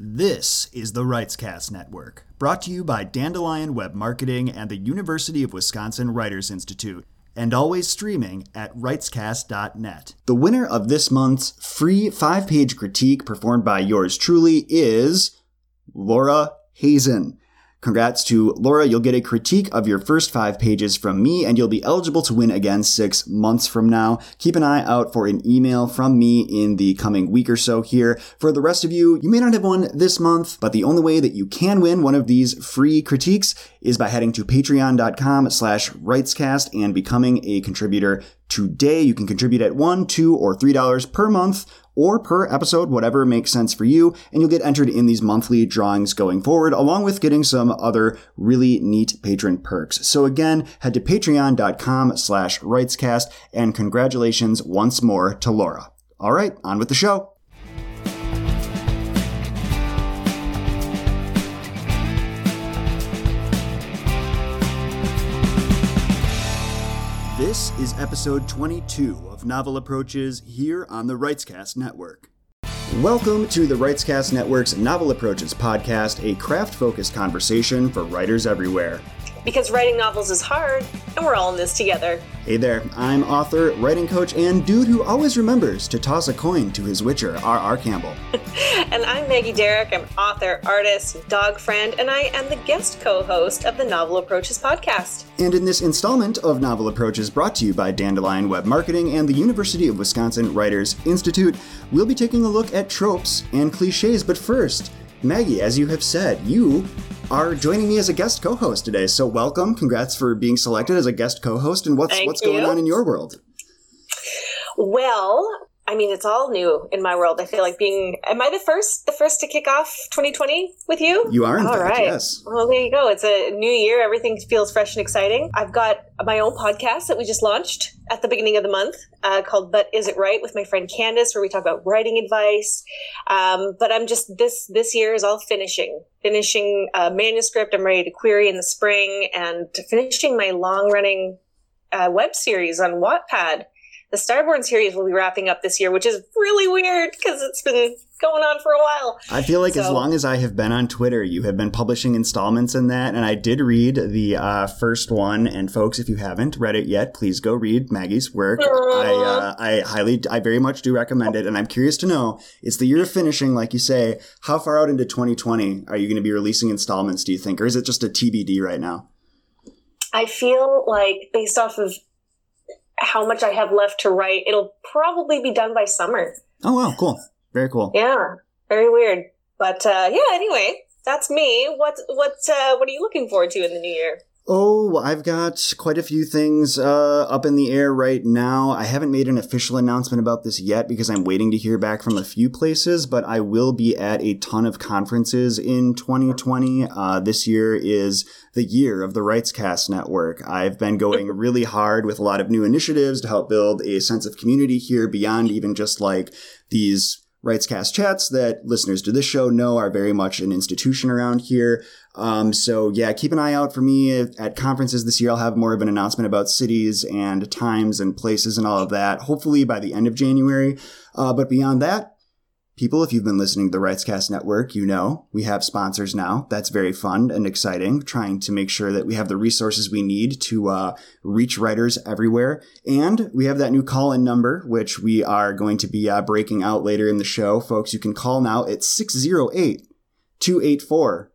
This is the Writescast Network, brought to you by Dandelion Web Marketing and the University of Wisconsin Writers Institute, and always streaming at writescast.net. The winner of this month's free 5-page critique performed by yours truly is Laura Hazen. Congrats to Laura. You'll get a critique of your first 5 pages from me, and you'll be eligible to win again 6 months from now. Keep an eye out for an email from me in the coming week or so here. For the rest of you, you may not have won this month, but the only way that you can win one of these free critiques is by heading to patreon.com/writescast and becoming a contributor today. You can contribute at $1, $2, or $3 per month, or per episode, whatever makes sense for you, and you'll get entered in these monthly drawings going forward, along with getting some other really neat patron perks. So again, head to patreon.com/writescast, and congratulations once more to Laura. All right, on with the show. This is episode 22 of Novel Approaches here on the Writescast Network. Welcome to the Writescast Network's Novel Approaches podcast, a craft-focused conversation for writers everywhere. Because writing novels is hard, and we're all in this together. Hey there, I'm author, writing coach, and dude who always remembers to toss a coin to his witcher, R.R. Campbell. And I'm Maggie Derrick. I'm author, artist, dog friend, and I am the guest co-host of the Novel Approaches podcast. And in this installment of Novel Approaches, brought to you by Dandelion Web Marketing and the University of Wisconsin Writers Institute, we'll be taking a look at tropes and cliches. But first, Maggie, as you have said, you are joining me as a guest co-host today. So welcome. Congrats for being selected as a guest co-host. And what's going on in your world? Well, I mean, it's all new in my world. I feel like am I the first to kick off 2020 with you? You are, in fact, right. Yes. Well, there you go. It's a new year. Everything feels fresh and exciting. I've got my own podcast that we just launched at the beginning of the month called But Is It Right? With my friend Candace, where we talk about writing advice. But I'm just, this year is all finishing a manuscript. I'm ready to query in the spring, and finishing my long-running web series on Wattpad. The Starborn series will be wrapping up this year, which is really weird because it's been going on for a while. I feel like as long as I have been on Twitter, you have been publishing installments in that. And I did read the first one. And folks, if you haven't read it yet, please go read Maggie's work. I very much do recommend it. And I'm curious to know, it's the year of finishing, like you say. How far out into 2020 are you going to be releasing installments, do you think? Or is it just a TBD right now? I feel like, based off of how much I have left to write, it'll probably be done by summer. Oh, wow. Cool. Very cool. Yeah. Very weird. But anyway, that's me. What are you looking forward to in the new year? Oh, I've got quite a few things up in the air right now. I haven't made an official announcement about this yet because I'm waiting to hear back from a few places, but I will be at a ton of conferences in 2020. This year is the year of the Writescast Network. I've been going really hard with a lot of new initiatives to help build a sense of community here beyond even just like these Writescast chats that listeners to this show know are very much an institution around here. So yeah, keep an eye out for me at conferences this year. I'll have more of an announcement about cities and times and places and all of that, hopefully by the end of January. But beyond that, people, if you've been listening to the Writescast Network, you know we have sponsors now. That's very fun and exciting, trying to make sure that we have the resources we need to reach writers everywhere. And we have that new call-in number, which we are going to be breaking out later in the show. Folks, you can call now at 608-284-8342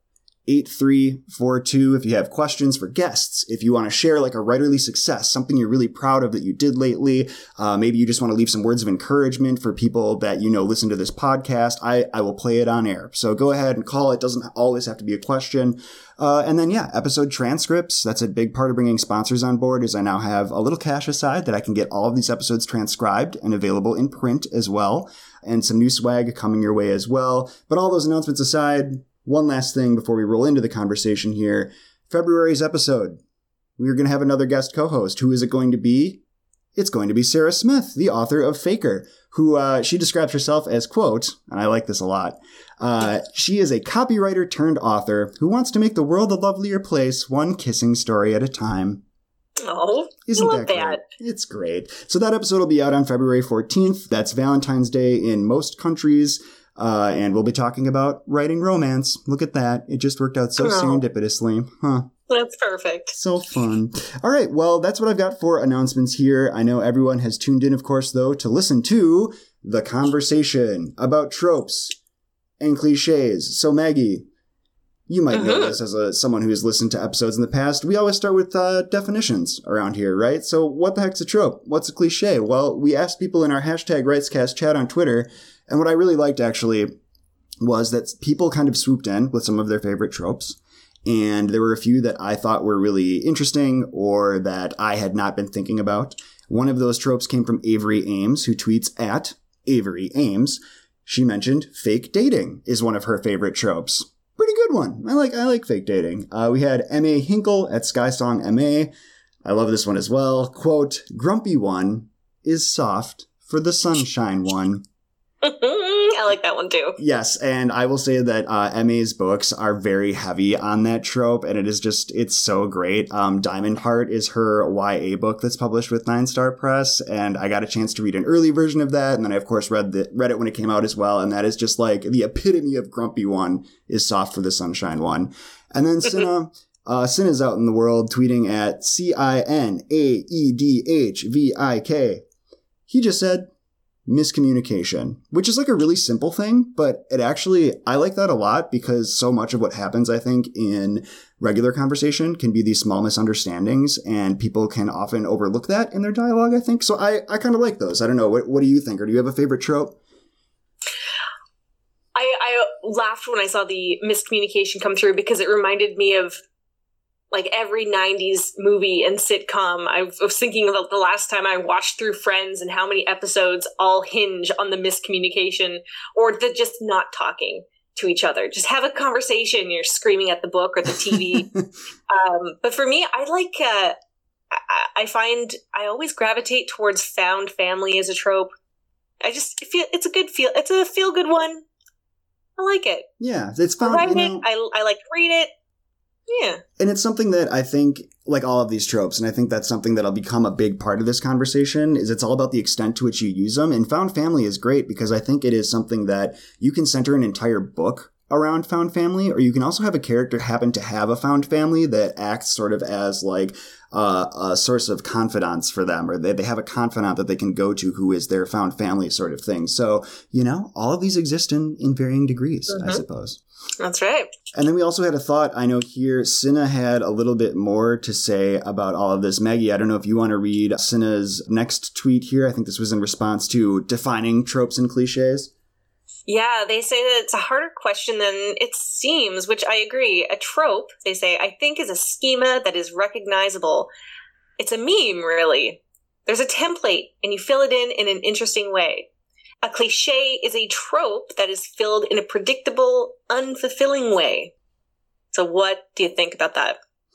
if you have questions for guests, if you want to share like a writerly success, something you're really proud of that you did lately. Maybe you just want to leave some words of encouragement for people that you know listen to this podcast. I will play it on air. So go ahead and call. It doesn't always have to be a question. And then, episode transcripts. That's a big part of bringing sponsors on board, is I now have a little cash aside that I can get all of these episodes transcribed and available in print as well. And some new swag coming your way as well. But all those announcements aside, one last thing before we roll into the conversation here. February's episode, we're going to have another guest co-host. Who is it going to be? It's going to be Sarah Smith, the author of Faker, who she describes herself as, quote, and I like this a lot, she is a copywriter turned author who wants to make the world a lovelier place, one kissing story at a time. Oh, Isn't love that great? It's great. So that episode will be out on February 14th. That's Valentine's Day in most countries. And we'll be talking about writing romance. Look at that. It just worked out so serendipitously. Huh. That's perfect. So fun. All right. Well, that's what I've got for announcements here. I know everyone has tuned in, of course, though, to listen to the conversation about tropes and cliches. So, Maggie, you might know this as someone who has listened to episodes in the past. We always start with definitions around here, right? So what the heck's a trope? What's a cliche? Well, we asked people in our hashtag RightsCast chat on Twitter, and what I really liked, actually, was that people kind of swooped in with some of their favorite tropes. And there were a few that I thought were really interesting or that I had not been thinking about. One of those tropes came from Avery Ames, who tweets at Avery Ames. She mentioned fake dating is one of her favorite tropes. Pretty good one. I like fake dating. We had M.A. Hinkle at Skysong M.A. I love this one as well. Quote, grumpy one is soft for the sunshine one. I like that one too. Yes, and I will say that M.A.'s books are very heavy on that trope, and it's so great. Diamond Heart is her YA book that's published with 9 Star Press, and I got a chance to read an early version of that, and then I, of course, read it when it came out as well, and that is just like the epitome of grumpy one is soft for the sunshine one. And then Cinna, Cinna's out in the world tweeting at CINAEDHVIK. He just said, miscommunication, which is like a really simple thing, but I like that a lot because so much of what happens, I think, in regular conversation can be these small misunderstandings, and people can often overlook that in their dialogue, I think. So I kind of like those. I don't know. What do you think? Or do you have a favorite trope? I laughed when I saw the miscommunication come through because it reminded me of like every 90s movie and sitcom. I was thinking about the last time I watched through Friends and how many episodes all hinge on the miscommunication or the just not talking to each other. Just have a conversation. You're screaming at the book or the TV. But for me, I find I always gravitate towards found family as a trope. I just feel it's a good feel. It's a feel good one. I like it. Yeah, it's fun. I like to read it. Yeah. And it's something that I think, like all of these tropes, and I think that's something that'll become a big part of this conversation, is it's all about the extent to which you use them. And found family is great because I think it is something that you can center an entire book around found family, or you can also have a character happen to have a found family that acts sort of as like a source of confidants for them, or they have a confidant that they can go to who is their found family sort of thing. So, all of these exist in varying degrees, I suppose. That's right. And then we also had a thought. I know here Cinna had a little bit more to say about all of this. Maggie, I don't know if you want to read Cinna's next tweet here. I think this was in response to defining tropes and cliches. Yeah, they say that it's a harder question than it seems, which I agree. A trope, they say, I think is a schema that is recognizable. It's a meme, really. There's a template, and you fill it in an interesting way. A cliche is a trope that is filled in a predictable, unfulfilling way. So what do you think about that?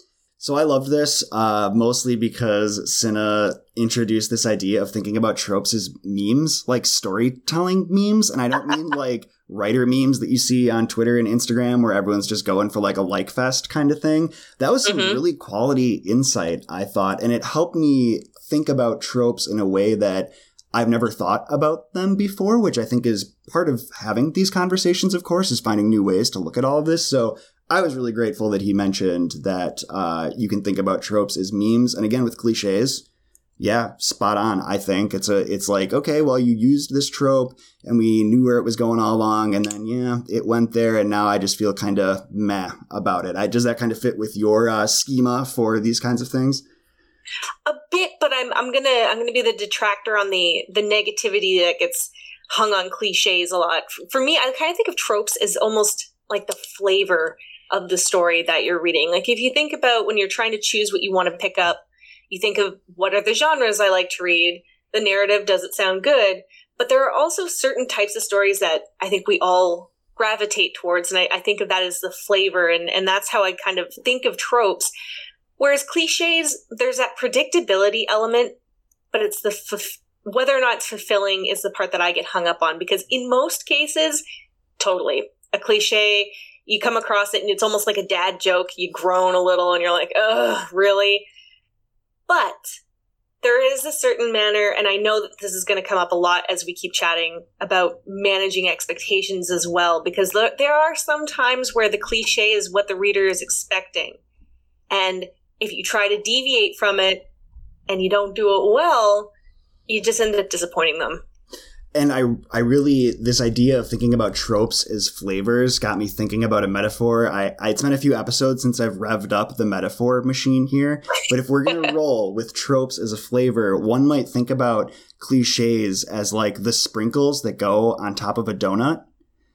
So I loved this, mostly because Cinna introduced this idea of thinking about tropes as memes, like storytelling memes. And I don't mean like writer memes that you see on Twitter and Instagram where everyone's just going for like a like fest kind of thing. That was some really quality insight, I thought. And it helped me think about tropes in a way that I've never thought about them before, which I think is part of having these conversations, of course, is finding new ways to look at all of this. So I was really grateful that he mentioned that you can think about tropes as memes. And again, with cliches, yeah, spot on, I think. It's like, okay, well, you used this trope and we knew where it was going all along. And then, yeah, it went there. And now I just feel kind of meh about it. Does that kind of fit with your schema for these kinds of things? A bit, but I'm gonna be the detractor on the negativity that gets hung on cliches a lot. For me, I kind of think of tropes as almost like the flavor of the story that you're reading. Like if you think about when you're trying to choose what you want to pick up, you think of what are the genres I like to read, the narrative, does it sound good? But there are also certain types of stories that I think we all gravitate towards, and I think of that as the flavor, and that's how I kind of think of tropes. Whereas cliches, there's that predictability element, but it's whether or not it's fulfilling is the part that I get hung up on, because in most cases, totally. A cliche, you come across it and it's almost like a dad joke. You groan a little and you're like, ugh, really? But there is a certain manner, and I know that this is going to come up a lot as we keep chatting about managing expectations as well, because there are some times where the cliche is what the reader is expecting. And if you try to deviate from it and you don't do it well, you just end up disappointing them. And I really, this idea of thinking about tropes as flavors got me thinking about a metaphor. It's been a few episodes since I've revved up the metaphor machine here. But if we're going to roll with tropes as a flavor, one might think about cliches as like the sprinkles that go on top of a donut.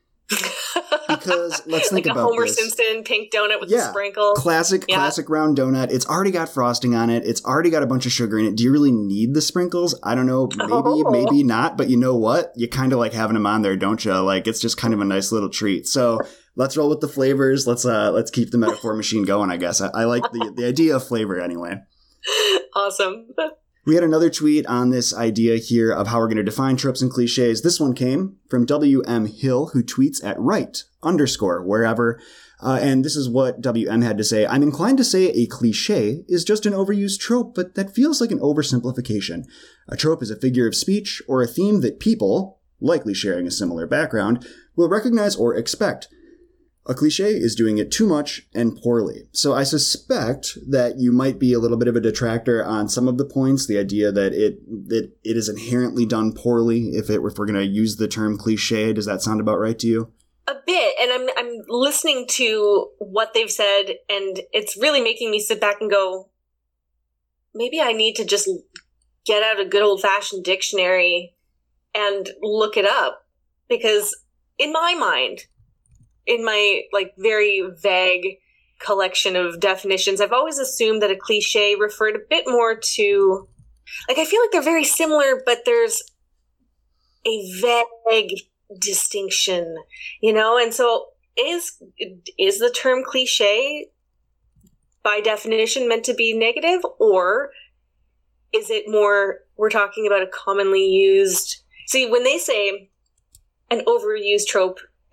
Because let's think like about a Homer this. Simpson pink donut with the sprinkle. Classic round donut. It's already got frosting on it. It's already got a bunch of sugar in it. Do you really need the sprinkles? I don't know. Maybe not. But you know what? You kind of like having them on there, don't you? Like it's just kind of a nice little treat. So let's roll with the flavors. Let's keep the metaphor machine going, I guess. I like the idea of flavor anyway. Awesome. We had another tweet on this idea here of how we're going to define tropes and cliches. This one came from WM Hill, who tweets at @right_wherever. And this is what WM had to say. I'm inclined to say a cliche is just an overused trope, but that feels like an oversimplification. A trope is a figure of speech or a theme that people, likely sharing a similar background, will recognize or expect. A cliche is doing it too much and poorly. So I suspect that you might be a little bit of a detractor on some of the points, the idea that it is inherently done poorly if we're going to use the term cliche. Does that sound about right to you? A bit, and I'm listening to what they've said, and it's really making me sit back and go, maybe I need to just get out a good old-fashioned dictionary and look it up, because in my mind, in my like very vague collection of definitions, I've always assumed that a cliche referred a bit more to, like, I feel like they're very similar, but there's a vague distinction, you know? And so is the term cliche by definition meant to be negative, or is it more, we're talking about a commonly used, see, when they say an overused trope,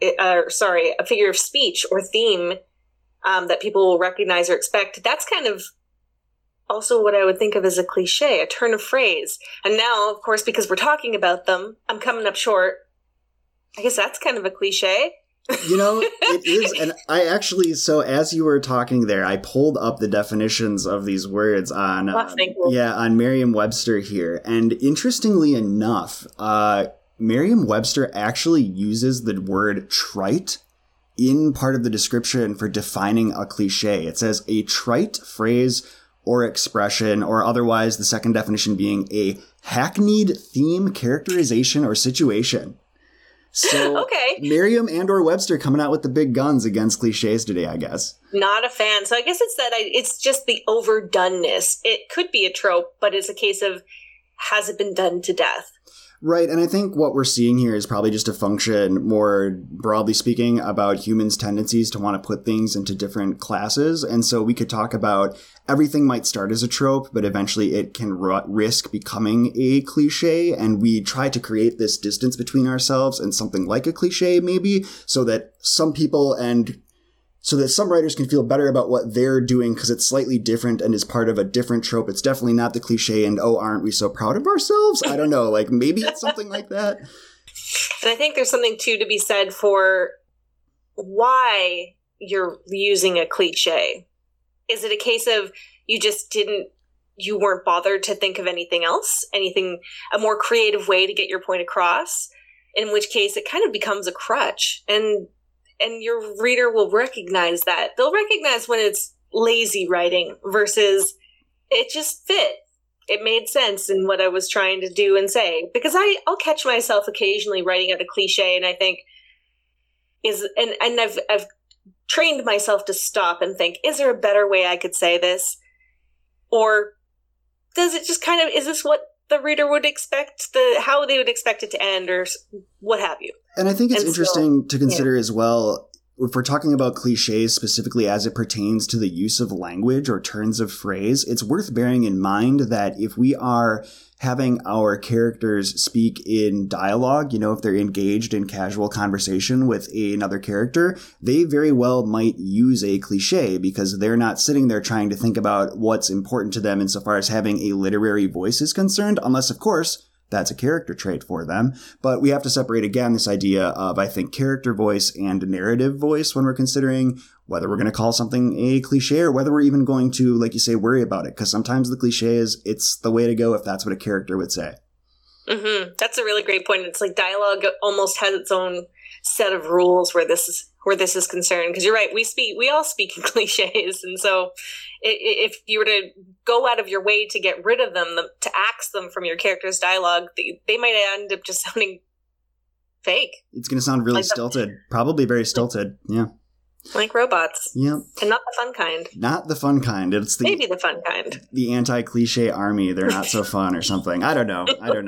a figure of speech or theme that people will recognize or expect, that's kind of also what I would think of as a cliche, a turn of phrase. And now, of course, because we're talking about them, I'm coming up short. I guess that's kind of a cliche. You know, it is. And I actually, so as you were talking there, I pulled up the definitions of these words on, on Merriam-Webster here. And interestingly enough, Merriam-Webster actually uses the word trite in part of the description for defining a cliche. It says a trite phrase or expression, or otherwise the second definition being a hackneyed theme, characterization, or situation. So okay. Merriam and or Webster coming out with the big guns against cliches today, I guess. Not a fan. So I guess it's just the overdoneness. It could be a trope, but it's a case of, has it been done to death? Right, and I think what we're seeing here is probably just a function, more broadly speaking, about humans' tendencies to want to put things into different classes. And so we could talk about everything might start as a trope, but eventually it can risk becoming a cliche. And we try to create this distance between ourselves and something like a cliche, maybe, so that some writers can feel better about what they're doing because it's slightly different and is part of a different trope. It's definitely not the cliche and, oh, aren't we so proud of ourselves? I don't know. Like, maybe it's something like that. And I think there's something, too, to be said for why you're using a cliche. Is it a case of you weren't bothered to think of anything else, a more creative way to get your point across, in which case it kind of becomes a crutch. And your reader will recognize that. They'll recognize when it's lazy writing versus it just fit. It made sense in what I was trying to do and say. Because I'll catch myself occasionally writing out a cliche and I think, I've trained myself to stop and think, is there a better way I could say this? Or does it just kind of, is this what the reader would expect, how they would expect it to end, or what have you? And I think it's interesting to consider as well, if we're talking about cliches specifically as it pertains to the use of language or turns of phrase, it's worth bearing in mind that if we are having our characters speak in dialogue, if they're engaged in casual conversation with another character, they very well might use a cliche because they're not sitting there trying to think about what's important to them insofar as having a literary voice is concerned, unless, of course, that's a character trait for them. But we have to separate, again, this idea of, I think, character voice and narrative voice when we're considering whether we're going to call something a cliche or whether we're even going to, like you say, worry about it. Because sometimes the cliche is, it's the way to go if that's what a character would say. Mm-hmm. That's a really great point. It's like dialogue almost has its own set of rules where this is concerned. Because you're right, we all speak in cliches, and so if you were to go out of your way to get rid of them, to axe them from your character's dialogue, they might end up just sounding fake. It's going to sound really stilted, probably very stilted. Yeah. Like robots. Yeah. And not the fun kind. Not the fun kind. It's maybe the fun kind. The anti-cliche army. They're not so fun or something. I don't know.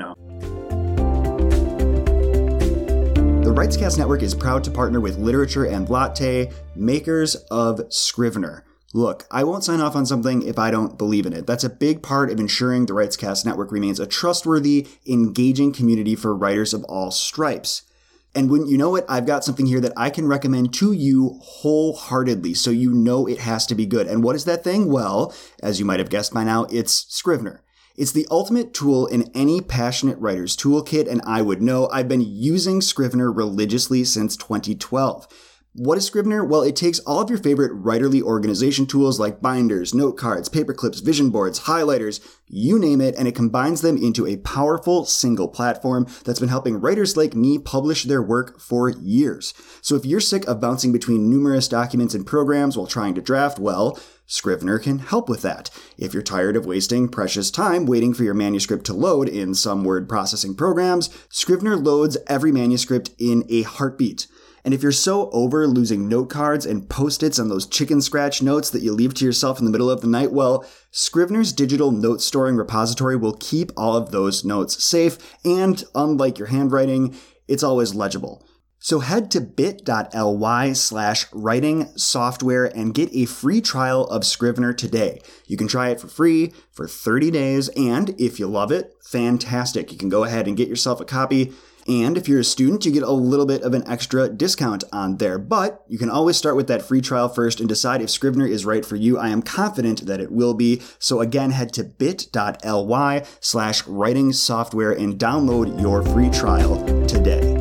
The Writescast Network is proud to partner with Literature and Latte, makers of Scrivener. Look, I won't sign off on something if I don't believe in it. That's a big part of ensuring the Writescast Network remains a trustworthy, engaging community for writers of all stripes. And wouldn't you know it, I've got something here that I can recommend to you wholeheartedly, so you know it has to be good. And what is that thing? Well, as you might have guessed by now, it's Scrivener. It's the ultimate tool in any passionate writer's toolkit, and I would know. I've been using Scrivener religiously since 2012. What is Scrivener? Well, it takes all of your favorite writerly organization tools like binders, note cards, paper clips, vision boards, highlighters, you name it, and it combines them into a powerful single platform that's been helping writers like me publish their work for years. So if you're sick of bouncing between numerous documents and programs while trying to draft, well, Scrivener can help with that. If you're tired of wasting precious time waiting for your manuscript to load in some word processing programs, Scrivener loads every manuscript in a heartbeat. And if you're so over losing note cards and post-its on those chicken scratch notes that you leave to yourself in the middle of the night, well, Scrivener's digital note storing repository will keep all of those notes safe, and unlike your handwriting, it's always legible. So head to bit.ly/writing software and get a free trial of Scrivener today. You can try it for free for 30 days, and if you love it, fantastic. You can go ahead and get yourself a copy. And if you're a student, you get a little bit of an extra discount on there. But you can always start with that free trial first and decide if Scrivener is right for you. I am confident that it will be. So again, head to bit.ly/writing software and download your free trial today.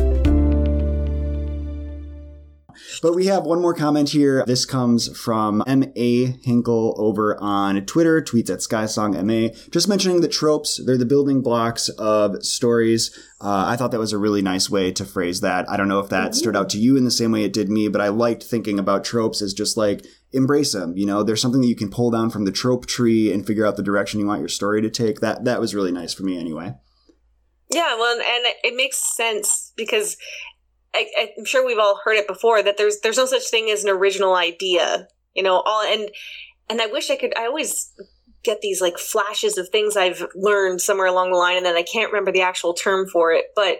But we have one more comment here. This comes from M.A. Hinkle over on Twitter, tweets at SkySongMA, just mentioning that tropes, they're the building blocks of stories. I thought that was a really nice way to phrase that. I don't know if that stood out to you in the same way it did me, but I liked thinking about tropes as just like, embrace them. There's something that you can pull down from the trope tree and figure out the direction you want your story to take. That was really nice for me anyway. Yeah, well, and it makes sense because I'm sure we've all heard it before that there's no such thing as an original idea, and I wish I always get these like flashes of things I've learned somewhere along the line and then I can't remember the actual term for it, but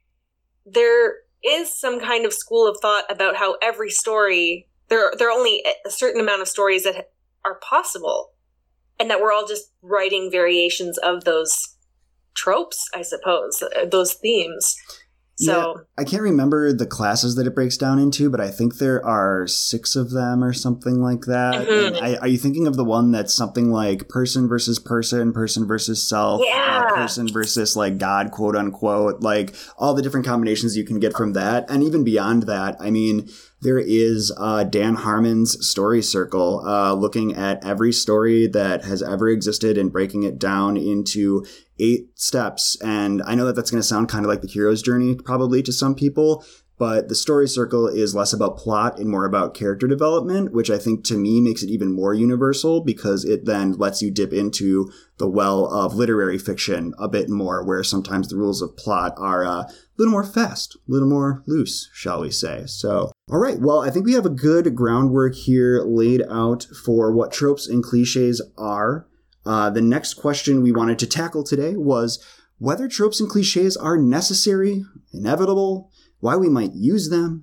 there is some kind of school of thought about how every story, there are only a certain amount of stories that are possible and that we're all just writing variations of those tropes, I suppose, those themes. So yeah, I can't remember the classes that it breaks down into, but I think there are 6 of them or something like that. Mm-hmm. Are you thinking of the one that's something like person versus person, person versus self, person versus like God, quote unquote, like all the different combinations you can get from that. And even beyond that, I mean, there is Dan Harmon's story circle, looking at every story that has ever existed and breaking it down into 8 steps. And I know that that's going to sound kind of like the hero's journey probably to some people, but the story circle is less about plot and more about character development, which I think to me makes it even more universal because it then lets you dip into the well of literary fiction a bit more, where sometimes the rules of plot are a little more fast, a little more loose, shall we say. So, all right, well, I think we have a good groundwork here laid out for what tropes and cliches are. The next question we wanted to tackle today was whether tropes and cliches are necessary, inevitable, why we might use them,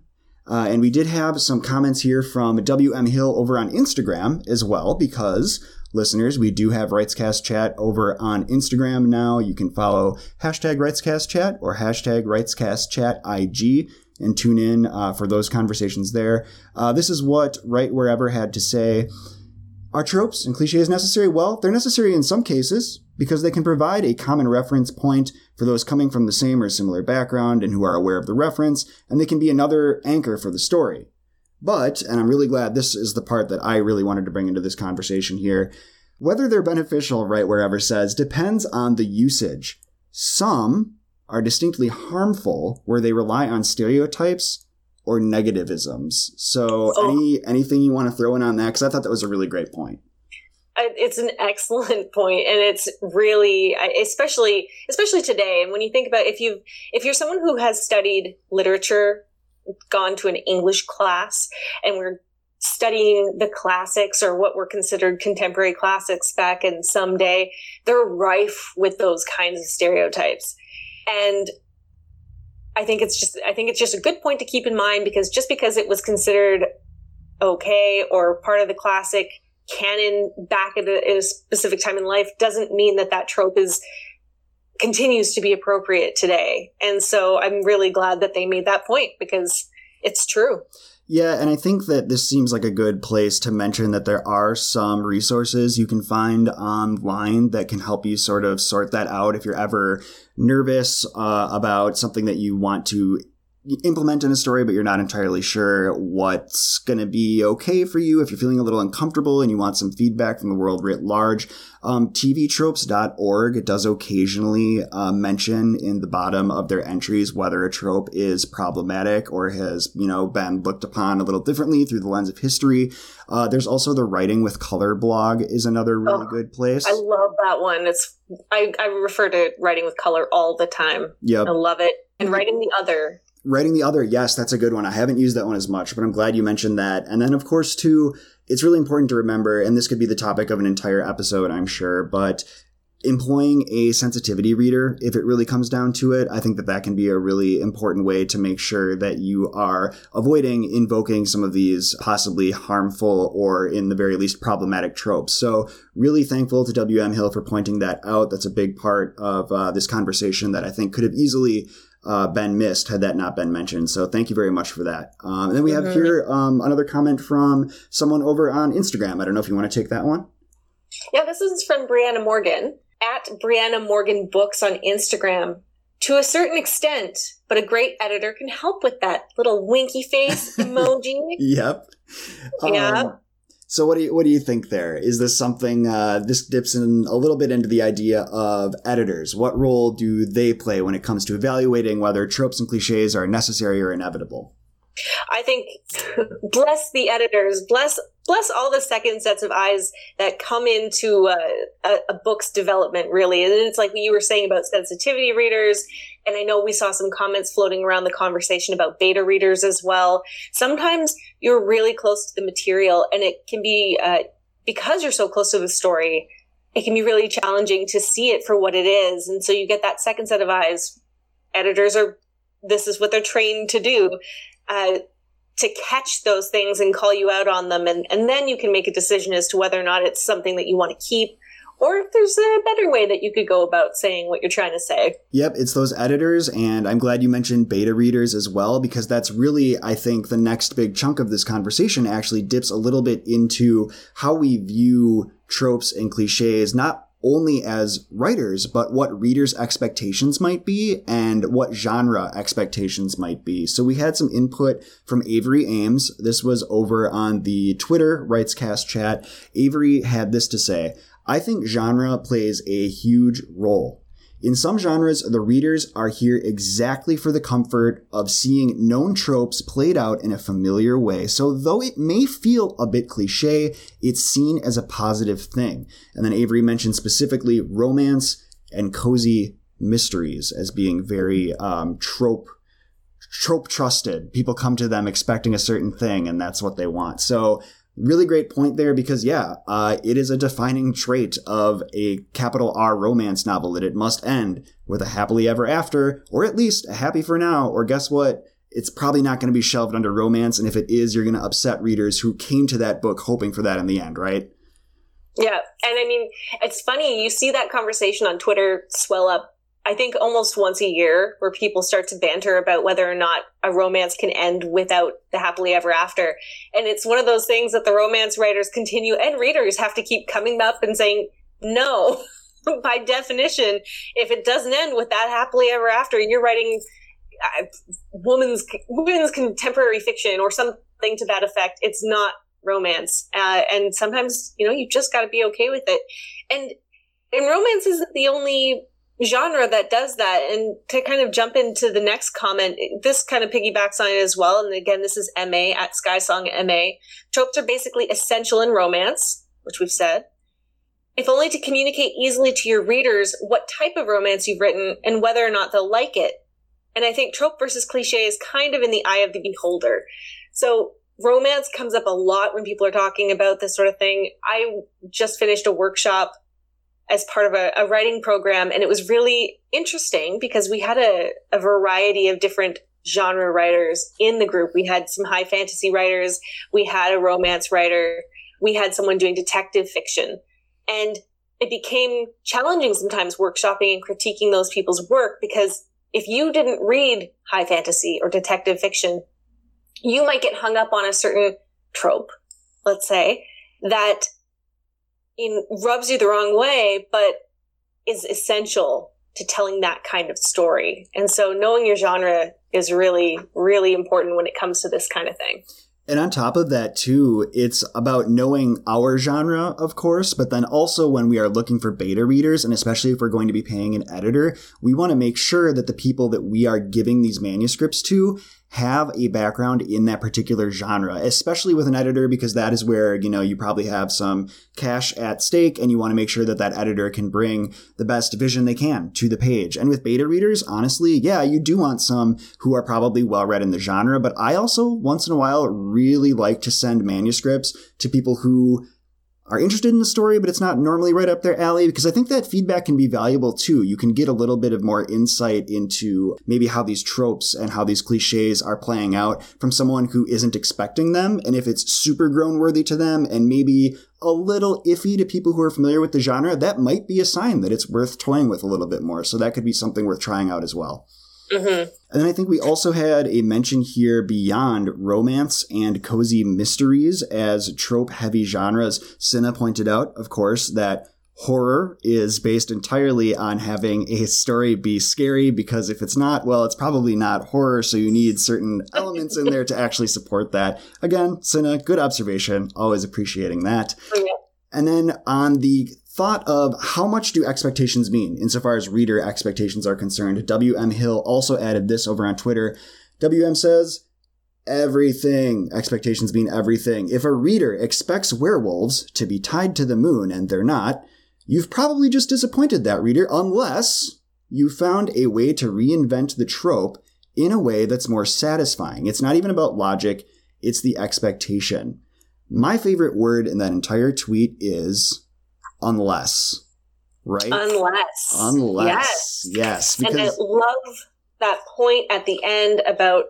And we did have some comments here from WM Hill over on Instagram as well, because listeners, we do have RightsCast Chat over on Instagram now. You can follow hashtag RightsCast Chat or hashtag RightsCast Chat IG and tune in for those conversations there. This is what Right Wherever had to say. Are tropes and cliches necessary? Well, they're necessary in some cases because they can provide a common reference point for those coming from the same or similar background and who are aware of the reference, and they can be another anchor for the story. But, and I'm really glad this is the part that I really wanted to bring into this conversation here, whether they're beneficial, Right Wherever says, depends on the usage. Some are distinctly harmful where they rely on stereotypes or negativisms. So anything you want to throw in on that? Because I thought that was a really great point. It's an excellent point, and it's really, especially today. And when you think about if you're someone who has studied literature, gone to an English class, and we're studying the classics or what were considered contemporary classics back in some day, they're rife with those kinds of stereotypes. And I think it's just a good point to keep in mind, because just because it was considered okay or part of the classic canon back at a specific time in life doesn't mean that trope continues to be appropriate today. And so I'm really glad that they made that point, because it's true. Yeah, and I think that this seems like a good place to mention that there are some resources you can find online that can help you sort of sort that out if you're ever nervous about something that you want to implement in a story, but you're not entirely sure what's going to be okay for you. If you're feeling a little uncomfortable and you want some feedback from the world writ large, tvtropes.org does occasionally mention in the bottom of their entries whether a trope is problematic or has, been looked upon a little differently through the lens of history. There's also the Writing with Color blog is another really good place. I love that one. I refer to Writing with Color all the time. Yep. I love it. And Writing the Other. Writing the Other, yes, that's a good one. I haven't used that one as much, but I'm glad you mentioned that. And then, of course, too, it's really important to remember, and this could be the topic of an entire episode, I'm sure, but employing a sensitivity reader, if it really comes down to it, I think that can be a really important way to make sure that you are avoiding invoking some of these possibly harmful or, in the very least, problematic tropes. So really thankful to WM Hill for pointing that out. That's a big part of this conversation that I think could have easily been missed had that not been mentioned. So thank you very much for that. And then we have here another comment from someone over on Instagram. I don't know if you want to take that one. Yeah, this is from Brianna Morgan at Brianna Morgan Books on Instagram. To a certain extent, but a great editor can help with that little winky face emoji. Yep. Yeah. So what do you think there? Is this something, this dips in a little bit into the idea of editors. What role do they play when it comes to evaluating whether tropes and cliches are necessary or inevitable? I think, bless the editors, bless all the second sets of eyes that come into a book's development, really. And it's like you were saying about sensitivity readers. And I know we saw some comments floating around the conversation about beta readers as well. Sometimes you're really close to the material, and it can be, because you're so close to the story, it can be really challenging to see it for what it is. And so you get that second set of eyes. Editors this is what they're trained to do. To catch those things and call you out on them. And then you can make a decision as to whether or not it's something that you want to keep, or if there's a better way that you could go about saying what you're trying to say. Yep, it's those editors, and I'm glad you mentioned beta readers as well, because that's really, I think, the next big chunk of this conversation actually dips a little bit into how we view tropes and cliches, not only as writers, but what readers' expectations might be and what genre expectations might be. So we had some input from Avery Ames. This was over on the Twitter RightsCast chat. Avery had this to say: I think genre plays a huge role. In some genres, the readers are here exactly for the comfort of seeing known tropes played out in a familiar way. So though it may feel a bit cliche, it's seen as a positive thing. And then Avery mentioned specifically romance and cozy mysteries as being very trope trusted. People come to them expecting a certain thing, and that's what they want. So really great point there, because it is a defining trait of a capital R romance novel that it must end with a happily ever after, or at least a happy for now, or guess what? it's probably not going to be shelved under romance. And if it is, you're going to upset readers who came to that book hoping for that in the end, right? Yeah. And I mean, it's funny. You see that conversation on Twitter swell up, I think, almost once a year, where people start to banter about whether or not a romance can end without the happily ever after. And it's one of those things that the romance writers continue, and readers have to keep coming up and saying, no, by definition, if it doesn't end with that happily ever after, and you're writing women's contemporary fiction or something to that effect, it's not romance. And sometimes, you just got to be okay with it. And romance isn't the only genre that does that. And to kind of jump into the next comment, this kind of piggybacks on it as well. And again, this is MA at Skysong MA. Tropes are basically essential in romance, which we've said, if only to communicate easily to your readers what type of romance you've written and whether or not they'll like it. And I think trope versus cliche is kind of in the eye of the beholder. So romance comes up a lot when people are talking about this sort of thing. I just finished a workshop as part of a writing program, and it was really interesting because we had a variety of different genre writers in the group. We had some high fantasy writers, we had a romance writer, we had someone doing detective fiction. And it became challenging sometimes workshopping and critiquing those people's work, because if you didn't read high fantasy or detective fiction, you might get hung up on a certain trope, let's say, that rubs you the wrong way, but is essential to telling that kind of story. And so knowing your genre is really, really important when it comes to this kind of thing. And on top of that, too, it's about knowing our genre, of course, but then also when we are looking for beta readers, and especially if we're going to be paying an editor, we want to make sure that the people that we are giving these manuscripts to have a background in that particular genre, especially with an editor, because that is where, you probably have some cash at stake, and you want to make sure that that editor can bring the best vision they can to the page. And with beta readers, honestly, yeah, you do want some who are probably well-read in the genre, but I also, once in a while, really like to send manuscripts to people who are interested in the story, but it's not normally right up their alley, because I think that feedback can be valuable too. You can get a little bit of more insight into maybe how these tropes and how these cliches are playing out from someone who isn't expecting them. And if it's super grown worthy to them and maybe a little iffy to people who are familiar with the genre, that might be a sign that it's worth toying with a little bit more. So that could be something worth trying out as well. Mm-hmm. And then I think we also had a mention here beyond romance and cozy mysteries as trope-heavy genres. Cinna pointed out, of course, that horror is based entirely on having a story be scary, because if it's not, well, it's probably not horror, so you need certain elements in there to actually support that. Again, Cinna, good observation. Always appreciating that. Yeah. And then on the thought of how much do expectations mean insofar as reader expectations are concerned, W.M. Hill also added this over on Twitter. W.M. says, everything. Expectations mean everything. If a reader expects werewolves to be tied to the moon and they're not, you've probably just disappointed that reader, unless you found a way to reinvent the trope in a way that's more satisfying. It's not even about logic, it's the expectation. My favorite word in that entire tweet is unless, right? Unless. Yes. Because... And I love that point at the end about,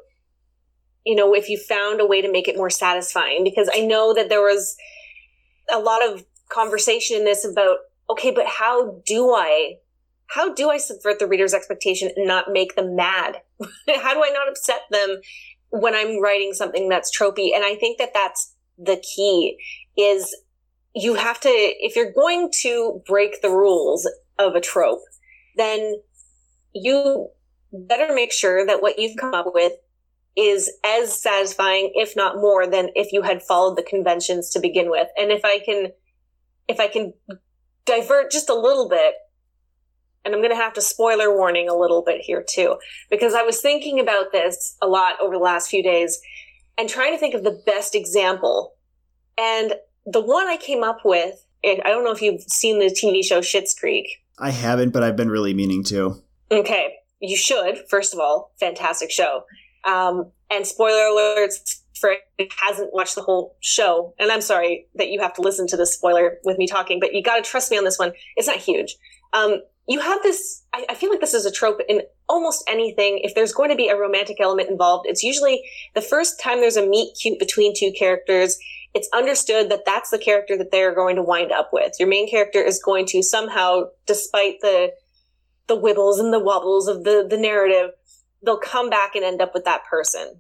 if you found a way to make it more satisfying, because I know that there was a lot of conversation in this about, okay, but how do I subvert the reader's expectation and not make them mad? How do I not upset them when I'm writing something that's tropey? And I think that that's the key, is you have to, if you're going to break the rules of a trope, then you better make sure that what you've come up with is as satisfying, if not more, than if you had followed the conventions to begin with. And if I can divert just a little bit, and I'm going to have to spoiler warning a little bit here too, because I was thinking about this a lot over the last few days and trying to think of the best example. And the one I came up with, I don't know if you've seen the TV show Schitt's Creek. I haven't, but I've been really meaning to. Okay. You should, first of all. Fantastic show. And spoiler alerts for anyone who hasn't watched the whole show. And I'm sorry that you have to listen to this spoiler with me talking, but you got to trust me on this one. It's not huge. you have this, I feel like this is a trope in almost anything. If there's going to be a romantic element involved, it's usually the first time there's a meet cute between two characters. It's understood that that's the character that they're going to wind up with. Your main character is going to somehow, despite the wibbles and the wobbles of the narrative, they'll come back and end up with that person.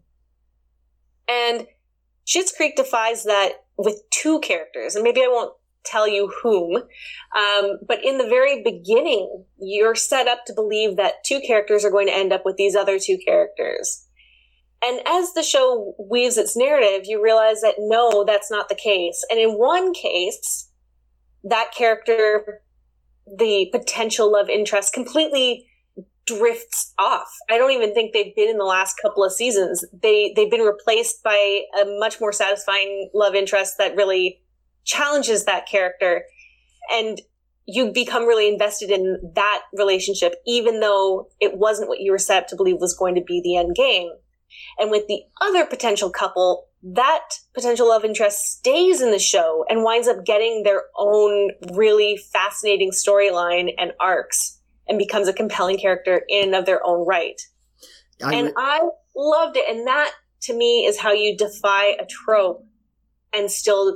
And Schitt's Creek defies that with two characters, and maybe I won't tell you whom, but in the very beginning, you're set up to believe that two characters are going to end up with these other two characters. And as the show weaves its narrative, you realize that no, that's not the case. And in one case, that character, the potential love interest, completely drifts off. I don't even think they've been in the last couple of seasons. They've been replaced by a much more satisfying love interest that really challenges that character. And you become really invested in that relationship, even though it wasn't what you were set up to believe was going to be the end game. And with the other potential couple, that potential love interest stays in the show and winds up getting their own really fascinating storyline and arcs and becomes a compelling character in and of their own right. I loved it. And that, to me, is how you defy a trope and still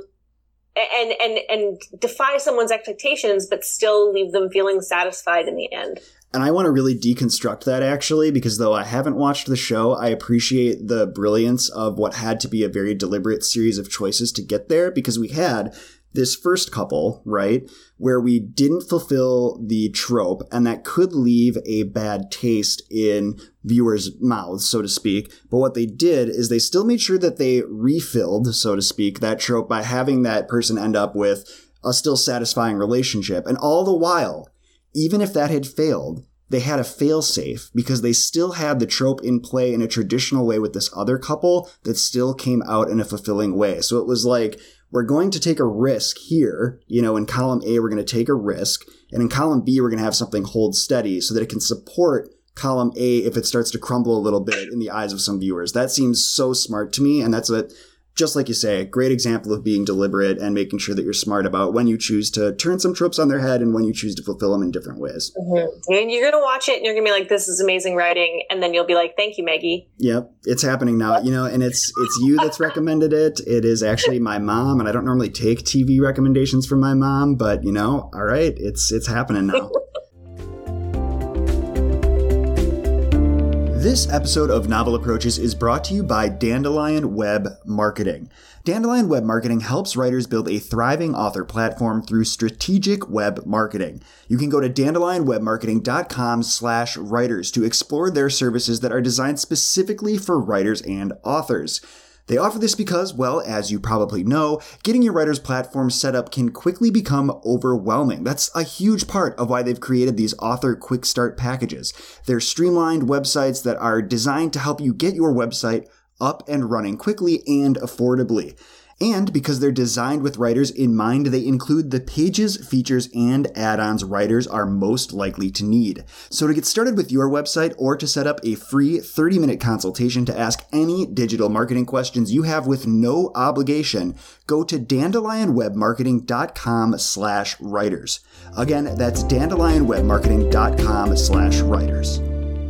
and defy someone's expectations, but still leave them feeling satisfied in the end. And I want to really deconstruct that, actually, because though I haven't watched the show, I appreciate the brilliance of what had to be a very deliberate series of choices to get there, because we had this first couple, right, where we didn't fulfill the trope, and that could leave a bad taste in viewers' mouths, so to speak. But what they did is they still made sure that they refilled, so to speak, that trope by having that person end up with a still satisfying relationship. And all the while, even if that had failed, they had a fail-safe because they still had the trope in play in a traditional way with this other couple that still came out in a fulfilling way. So it was like, we're going to take a risk here. You know, in column A, we're going to take a risk. And in column B, we're going to have something hold steady so that it can support column A if it starts to crumble a little bit in the eyes of some viewers. That seems so smart to me. And that's just like you say, a great example of being deliberate and making sure that you're smart about when you choose to turn some tropes on their head and when you choose to fulfill them in different ways. Mm-hmm. And you're going to watch it and you're going to be like, this is amazing writing. And then you'll be like, thank you, Maggie. Yep. It's happening now, you know, and it's you that's recommended it. It is actually my mom. And I don't normally take TV recommendations from my mom, but you know, all right, it's happening now. This episode of Novel Approaches is brought to you by Dandelion Web Marketing. Dandelion Web Marketing helps writers build a thriving author platform through strategic web marketing. You can go to dandelionwebmarketing.com/writers to explore their services that are designed specifically for writers and authors. They offer this because, well, as you probably know, getting your writer's platform set up can quickly become overwhelming. That's a huge part of why they've created these author quick start packages. They're streamlined websites that are designed to help you get your website up and running quickly and affordably. And because they're designed with writers in mind, they include the pages, features, and add-ons writers are most likely to need. So to get started with your website or to set up a free 30-minute consultation to ask any digital marketing questions you have with no obligation, go to dandelionwebmarketing.com/writers. Again, that's dandelionwebmarketing.com/writers.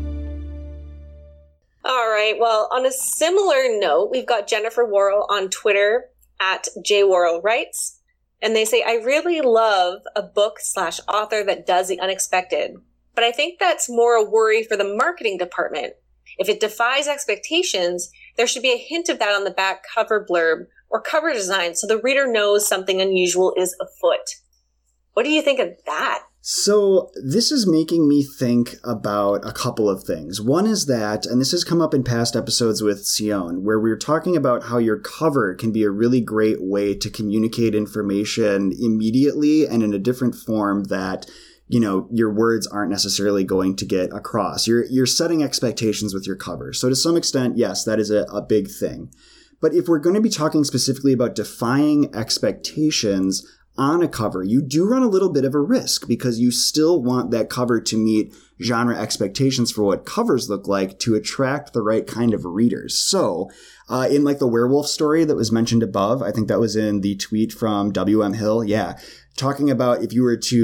All right. Well, on a similar note, we've got Jennifer Worrell on Twitter at jworrellwrites, and they say, I really love a book/author that does the unexpected, but I think that's more a worry for the marketing department. If it defies expectations, there should be a hint of that on the back cover blurb or cover design so the reader knows something unusual is afoot. What do you think of that? So this is making me think about a couple of things. One is that, and this has come up in past episodes with Sion, where we were talking about how your cover can be a really great way to communicate information immediately and in a different form that, you know, your words aren't necessarily going to get across. You're setting expectations with your cover. So to some extent, yes, that is a big thing. But if we're going to be talking specifically about defying expectations on a cover, you do run a little bit of a risk because you still want that cover to meet genre expectations for what covers look like to attract the right kind of readers. So, in like the werewolf story that was mentioned above, I think that was in the tweet from WM Hill. Yeah. Talking about if you were to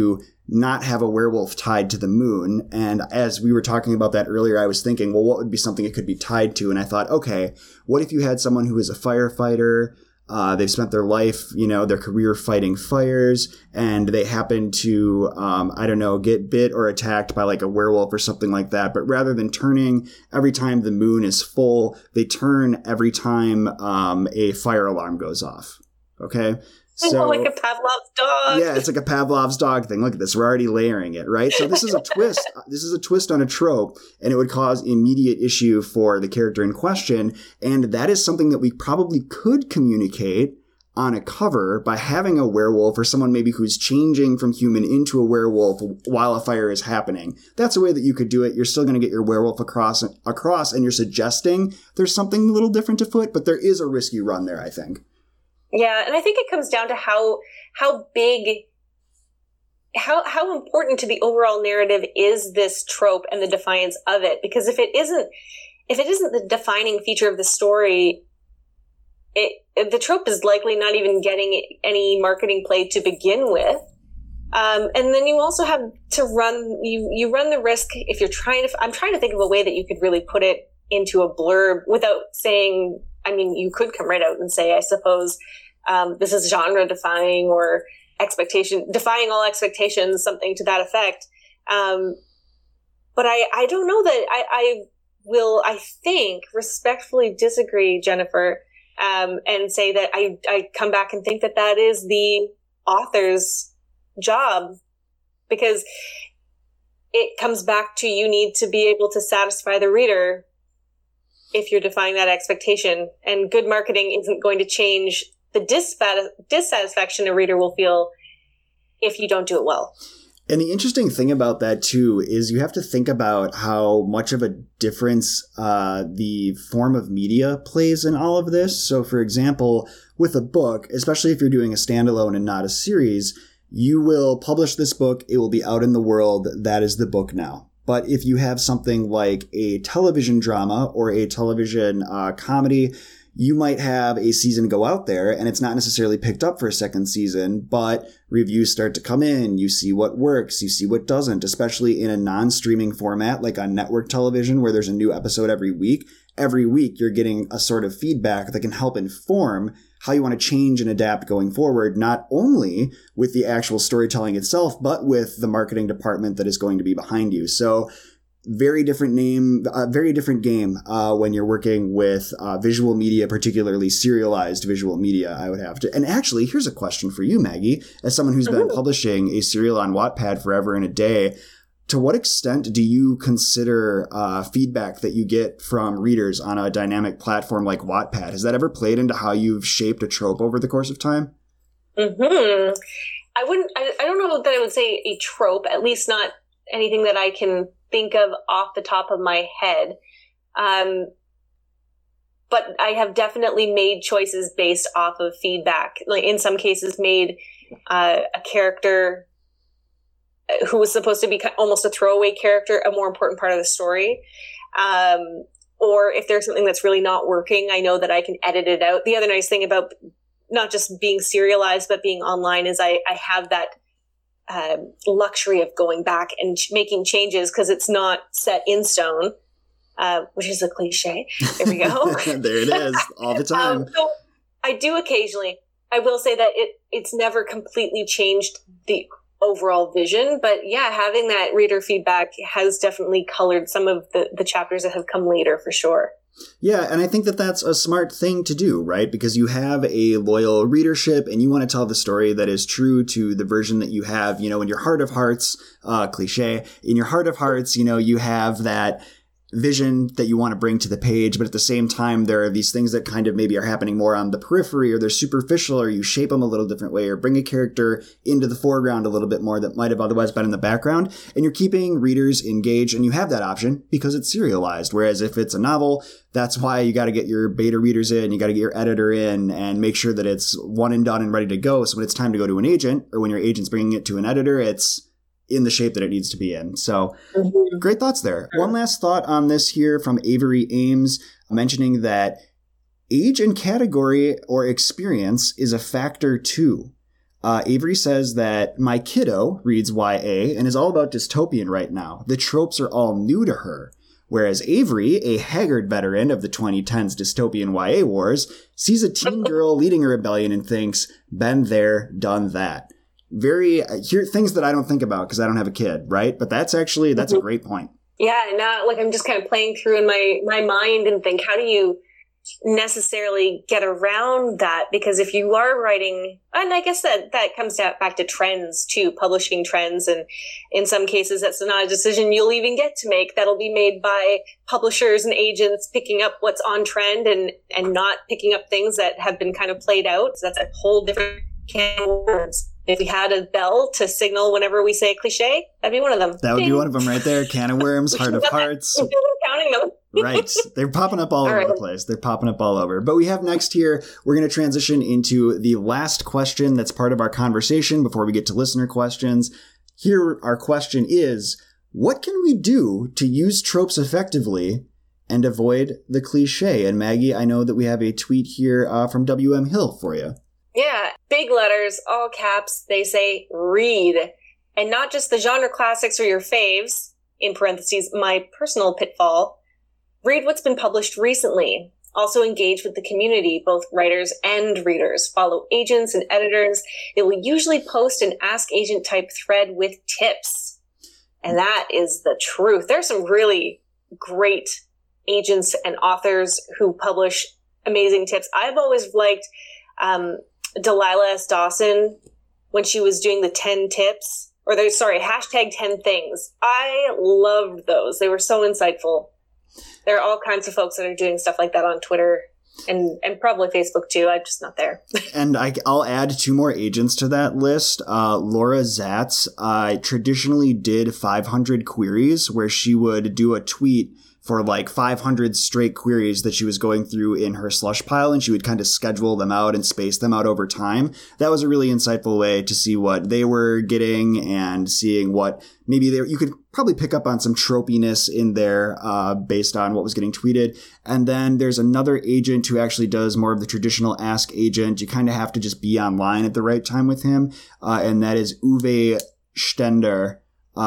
not have a werewolf tied to the moon. And as we were talking about that earlier, I was thinking, well, what would be something it could be tied to? And I thought, okay, what if you had someone who is a firefighter? They've spent their life, their career fighting fires, and they happen to, get bit or attacked by like a werewolf or something like that. But rather than turning every time the moon is full, they turn every time a fire alarm goes off. Okay? So, like a Pavlov's dog. Yeah, it's like a Pavlov's dog thing. Look at this. We're already layering it, right? So this is a twist. This is a twist on a trope, and it would cause immediate issue for the character in question. And that is something that we probably could communicate on a cover by having a werewolf or someone maybe who's changing from human into a werewolf while a fire is happening. That's a way that you could do it. You're still going to get your werewolf across, and you're suggesting there's something a little different afoot, but there is a risky run there, I think. Yeah, and I think it comes down to how important to the overall narrative is this trope and the defiance of it. Because if it isn't the defining feature of the story, the trope is likely not even getting any marketing play to begin with. And then you also have to run the risk if you're I'm trying to think of a way that you could really put it into a blurb without saying. I mean, you could come right out and say, I suppose, this is genre defying or defying all expectations, something to that effect. But I don't know that I think respectfully disagree, Jennifer, and say that I come back and think that is the author's job, because it comes back to you need to be able to satisfy the reader if you're defying that expectation. And good marketing isn't going to change the dissatisfaction a reader will feel if you don't do it well. And the interesting thing about that, too, is you have to think about how much of a difference the form of media plays in all of this. So, for example, with a book, especially if you're doing a standalone and not a series, you will publish this book. It will be out in the world. That is the book now. But if you have something like a television drama or a television comedy, you might have a season go out there and it's not necessarily picked up for a second season, but reviews start to come in. You see what works, you see what doesn't, especially in a non-streaming format like on network television where there's a new episode every week. Every week you're getting a sort of feedback that can help inform how you want to change and adapt going forward, not only with the actual storytelling itself, but with the marketing department that is going to be behind you. So very different game when you're working with visual media, particularly serialized visual media, I would have to. And actually, here's a question for you, Maggie, as someone who's been publishing a serial on Wattpad forever and a day. To what extent do you consider feedback that you get from readers on a dynamic platform like Wattpad? Has that ever played into how you've shaped a trope over the course of time? Mm-hmm. I don't know that I would say a trope, at least not anything that I can think of off the top of my head. But I have definitely made choices based off of feedback. Like in some cases made a character who was supposed to be almost a throwaway character a more important part of the story. Or if there's something that's really not working, I know that I can edit it out. The other nice thing about not just being serialized, but being online is I have that luxury of going back and making changes because it's not set in stone, which is a cliche. There we go. There it is, all the time. So I do occasionally. I will say that it's never completely changed the overall vision, but yeah, having that reader feedback has definitely colored some of the chapters that have come later for sure. Yeah, and I think that that's a smart thing to do, right? Because you have a loyal readership and you want to tell the story that is true to the version that you have, in your heart of hearts, cliche, in your heart of hearts, you have that vision that you want to bring to the page, but at the same time, there are these things that kind of maybe are happening more on the periphery, or they're superficial, or you shape them a little different way, or bring a character into the foreground a little bit more that might have otherwise been in the background, and you're keeping readers engaged, and you have that option because it's serialized. Whereas if it's a novel, that's why you got to get your beta readers in, you got to get your editor in, and make sure that it's one and done and ready to go. So when it's time to go to an agent, or when your agent's bringing it to an editor, it's in the shape that it needs to be in. So great thoughts there. One last thought on this here from Avery Ames, mentioning that age and category or experience is a factor too. Avery says that my kiddo reads YA and is all about dystopian right now. The tropes are all new to her. Whereas Avery, a haggard veteran of the 2010s dystopian YA wars, sees a teen girl leading a rebellion and thinks, been there, done that. Things that I don't think about because I don't have a kid, right? But that's a great point. Yeah, now I'm just kind of playing through in my mind and think, how do you necessarily get around that? Because if you are writing, and I guess that comes back to trends too, publishing trends, and in some cases that's not a decision you'll even get to make. That'll be made by publishers and agents picking up what's on trend and not picking up things that have been kind of played out. So that's a whole different can of worms. If we had a bell to signal whenever we say a cliche, that'd be one of them. That would be one of them right there. Can of worms, heart of hearts. Counting them. Right. They're popping up all over the place. They're popping up all over. But we have next here, we're going to transition into the last question that's part of our conversation before we get to listener questions. Here, our question is, what can we do to use tropes effectively and avoid the cliche? And Maggie, I know that we have a tweet here from WM Hill for you. Yeah, big letters, all caps, they say read. And not just the genre classics or your faves, in parentheses, my personal pitfall. Read what's been published recently. Also engage with the community, both writers and readers. Follow agents and editors. They will usually post an Ask Agent type thread with tips. And that is the truth. There's some really great agents and authors who publish amazing tips. I've always liked Delilah S. Dawson when she was doing the 10 tips, hashtag 10 things. I loved those. They were so insightful. There are all kinds of folks that are doing stuff like that on Twitter and probably Facebook too. I'm just not there. And I'll add 2 more agents to that list. Laura Zatz traditionally did 500 queries where she would do a tweet for 500 straight queries that she was going through in her slush pile, and she would kind of schedule them out and space them out over time. That was a really insightful way to see what they were getting and seeing what maybe you could probably pick up on some tropiness in there based on what was getting tweeted. And then there's another agent who actually does more of the traditional Ask Agent. You kind of have to just be online at the right time with him, and that is Uwe Stender.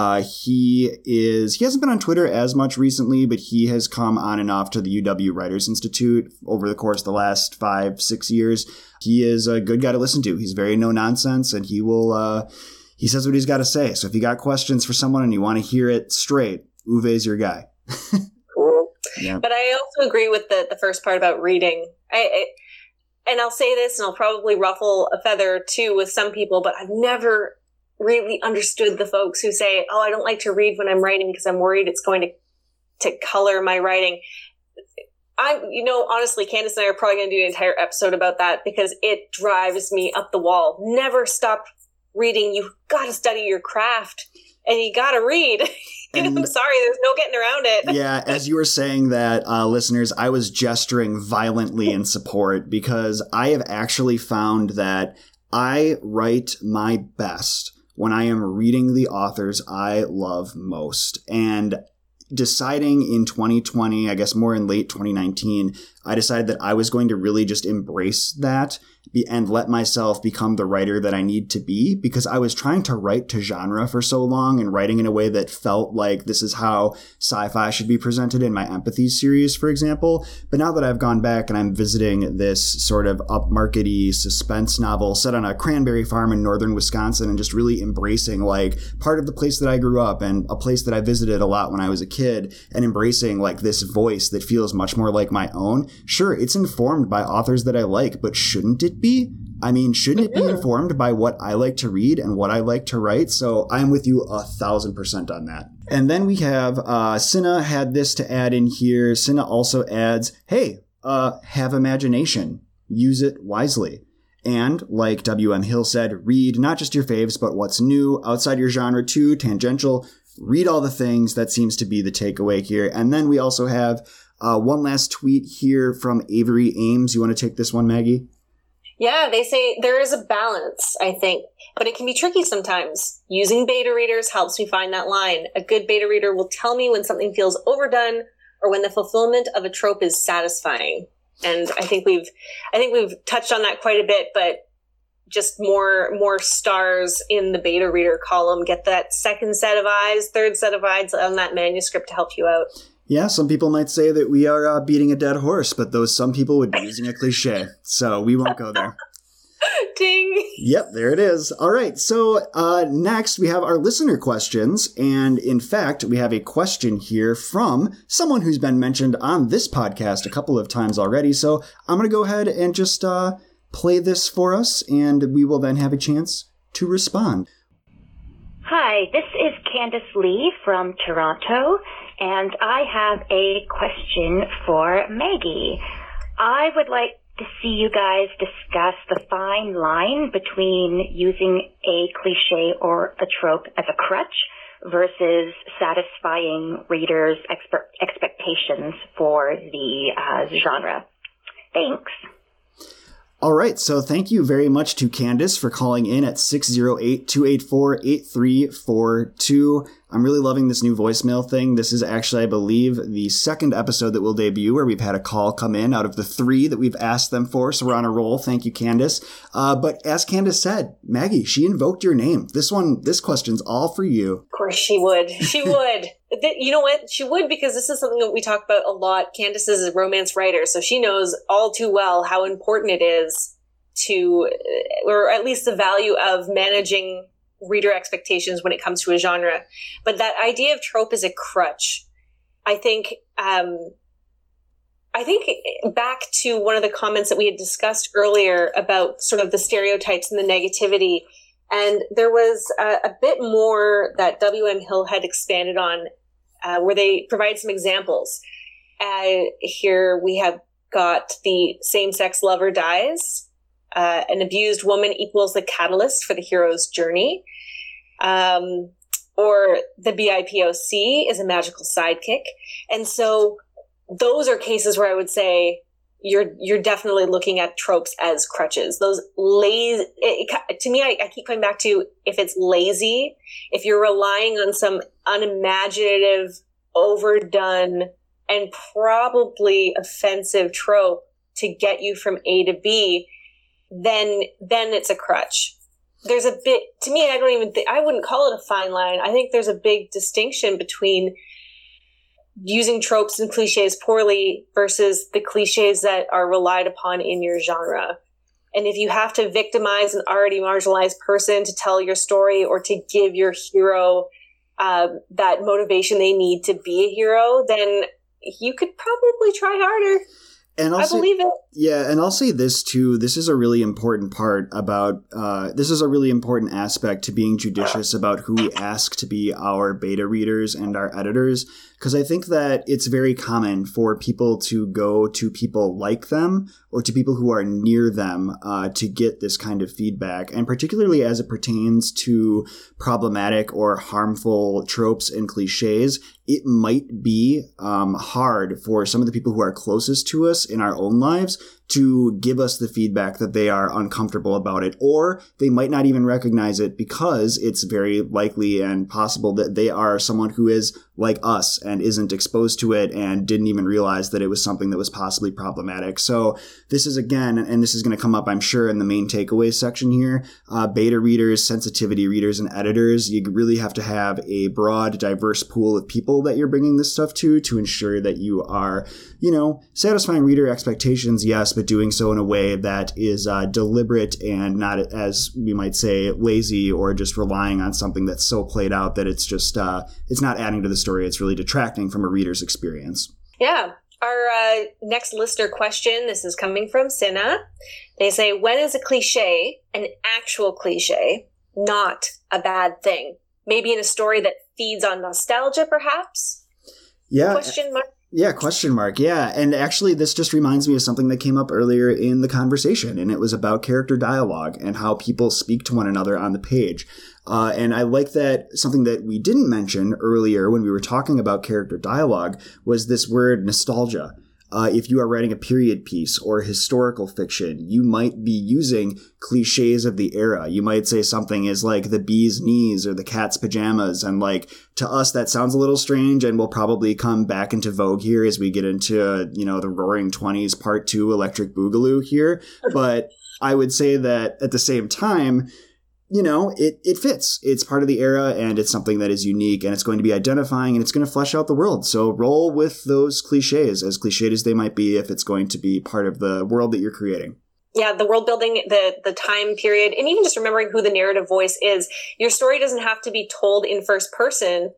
He hasn't been on Twitter as much recently, but he has come on and off to the UW Writers Institute over the course of the last 5-6 years. He is a good guy to listen to. He's very no nonsense, and he says what he's got to say. So if you got questions for someone and you want to hear it straight, Uwe's your guy. Cool. Yeah. But I also agree with the first part about reading. And I'll say this, and I'll probably ruffle a feather too with some people, but I've never really understood the folks who say, oh, I don't like to read when I'm writing because I'm worried it's going to color my writing. Honestly, Candace and I are probably going to do an entire episode about that because it drives me up the wall. Never stop reading. You've got to study your craft and you got to read. I'm sorry, there's no getting around it. Yeah, as you were saying that, listeners, I was gesturing violently in support because I have actually found that I write my best when I am reading the authors I love most. And deciding in 2020, I guess more in late 2019, I decided that I was going to really just embrace that and let myself become the writer that I need to be, because I was trying to write to genre for so long and writing in a way that felt like this is how sci-fi should be presented in my Empathy series, for example. But now that I've gone back and I'm visiting this sort of upmarket-y suspense novel set on a cranberry farm in northern Wisconsin and just really embracing part of the place that I grew up and a place that I visited a lot when I was a kid and embracing this voice that feels much more like my own. Sure, it's informed by authors that I like, but shouldn't it be? I mean, shouldn't it be informed by what I like to read and what I like to write? So I'm with you 1,000% on that. And then we have, Cinna had this to add in here. Cinna also adds, hey, have imagination. Use it wisely. And like WM Hill said, read not just your faves, but what's new, outside your genre too, tangential. Read all the things. That seems to be the takeaway here. And then we also have one last tweet here from Avery Ames. You want to take this one, Maggie? Yeah, they say there is a balance, I think, but it can be tricky sometimes. Using beta readers helps me find that line. A good beta reader will tell me when something feels overdone or when the fulfillment of a trope is satisfying. And I think we've touched on that quite a bit, but just more stars in the beta reader column, get that second set of eyes, third set of eyes on that manuscript to help you out. Yeah, some people might say that we are beating a dead horse, but some people would be using a cliche, so we won't go there. Ding! Yep, there it is. All right, so next we have our listener questions, and in fact, we have a question here from someone who's been mentioned on this podcast a couple of times already, so I'm going to go ahead and just play this for us, and we will then have a chance to respond. Hi, this is Candace Lee from Toronto, and I have a question for Maggie. I would like to see you guys discuss the fine line between using a cliche or a trope as a crutch versus satisfying readers' expectations for the genre. Thanks. All right, so thank you very much to Candace for calling in at 608-284-8342. I'm really loving this new voicemail thing. This is actually, I believe, the second episode that will debut where we've had a call come in out of the 3 that we've asked them for, so we're on a roll. Thank you, Candace. But as Candace said, Maggie, she invoked your name. This question's all for you. Of course she would. She would. You know what? She would, because this is something that we talk about a lot. Candace is a romance writer, so she knows all too well how important it is to, or at least the value of managing reader expectations when it comes to a genre. But that idea of trope as a crutch, I think back to one of the comments that we had discussed earlier about sort of the stereotypes and the negativity. And there was a bit more that W.M. Hill had expanded on, where they provide some examples. Here we have got the same-sex lover dies. An abused woman equals the catalyst for the hero's journey. Or the BIPOC is a magical sidekick. And so those are cases where I would say you're definitely looking at tropes as crutches. Those lazy, to me, I keep coming back to, if it's lazy, if you're relying on some unimaginative, overdone, and probably offensive trope to get you from A to B, then it's a crutch. There's a bit, to me, I wouldn't call it a fine line. I think there's a big distinction between using tropes and cliches poorly versus the cliches that are relied upon in your genre. And if you have to victimize an already marginalized person to tell your story or to give your hero that motivation they need to be a hero, then you could probably try harder. And I believe it. Yeah, and I'll say this too. This is a really important part about, this is a really important aspect to being judicious about who we ask to be our beta readers and our editors. Because I think that it's very common for people to go to people like them or to people who are near them to get this kind of feedback. And particularly as it pertains to problematic or harmful tropes and cliches, it might be hard for some of the people who are closest to us in our own lives to give us the feedback that they are uncomfortable about it, or they might not even recognize it because it's very likely and possible that they are someone who is like us and isn't exposed to it and didn't even realize that it was something that was possibly problematic. So this is, again, and this is going to come up, I'm sure, in the main takeaways section here, beta readers, sensitivity readers, and editors, you really have to have a broad, diverse pool of people that you're bringing this stuff to ensure that you are, satisfying reader expectations, yes, but doing so in a way that is deliberate and not, as we might say, lazy or just relying on something that's so played out that it's just, it's not adding to the story. It's really detracting from a reader's experience. Yeah. Our next listener question, this is coming from Cinna. They say, when is a cliche an actual cliche, not a bad thing? Maybe in a story that feeds on nostalgia, perhaps? Yeah. Question mark? Yeah, question mark. Yeah. And actually, this just reminds me of something that came up earlier in the conversation, and it was about character dialogue and how people speak to one another on the page. And I like that something that we didn't mention earlier when we were talking about character dialogue was this word nostalgia. if you are writing a period piece or historical fiction, you might be using cliches of the era. You might say something is like the bee's knees or the cat's pajamas. And like, to us, that sounds a little strange and will probably come back into vogue here as we get into, the Roaring 20s Part 2 Electric Boogaloo here. But I would say that at the same time, it fits. It's part of the era, and it's something that is unique, and it's going to be identifying, and it's going to flesh out the world. So roll with those cliches, as cliched as they might be, if it's going to be part of the world that you're creating. Yeah, the world building, the time period, and even just remembering who the narrative voice is. Your story doesn't have to be told in first person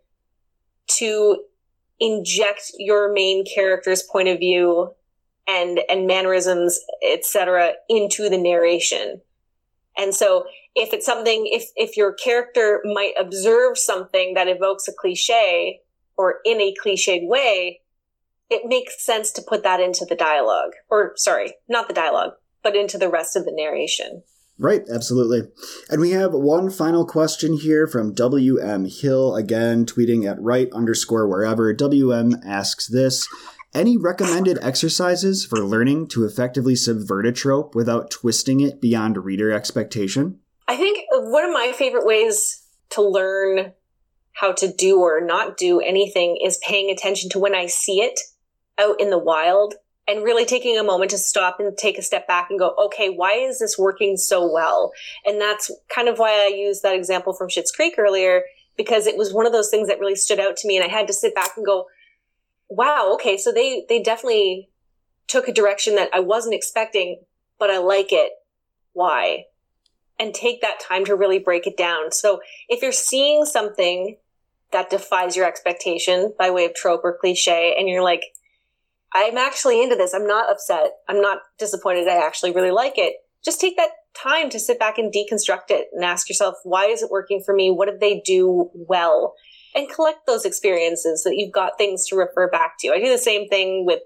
to inject your main character's point of view and mannerisms, etc., into the narration. And so if it's something, if your character might observe something that evokes a cliche or in a cliched way, it makes sense to put that into the dialogue. Or, sorry, not the dialogue, but into the rest of the narration. Right, absolutely. And we have one final question here from WM Hill, again, tweeting at @write_wherever. WM asks this: any recommended exercises for learning to effectively subvert a trope without twisting it beyond reader expectation? I think one of my favorite ways to learn how to do or not do anything is paying attention to when I see it out in the wild and really taking a moment to stop and take a step back and go, okay, why is this working so well? And that's kind of why I used that example from Schitt's Creek earlier, because it was one of those things that really stood out to me. And I had to sit back and go, wow, okay, so they definitely took a direction that I wasn't expecting, but I like it. Why? And take that time to really break it down. So if you're seeing something that defies your expectation by way of trope or cliche, and you're like, I'm actually into this, I'm not upset, I'm not disappointed, I actually really like it, just take that time to sit back and deconstruct it and ask yourself, why is it working for me? What did they do well? And collect those experiences so that you've got things to refer back to. I do the same thing with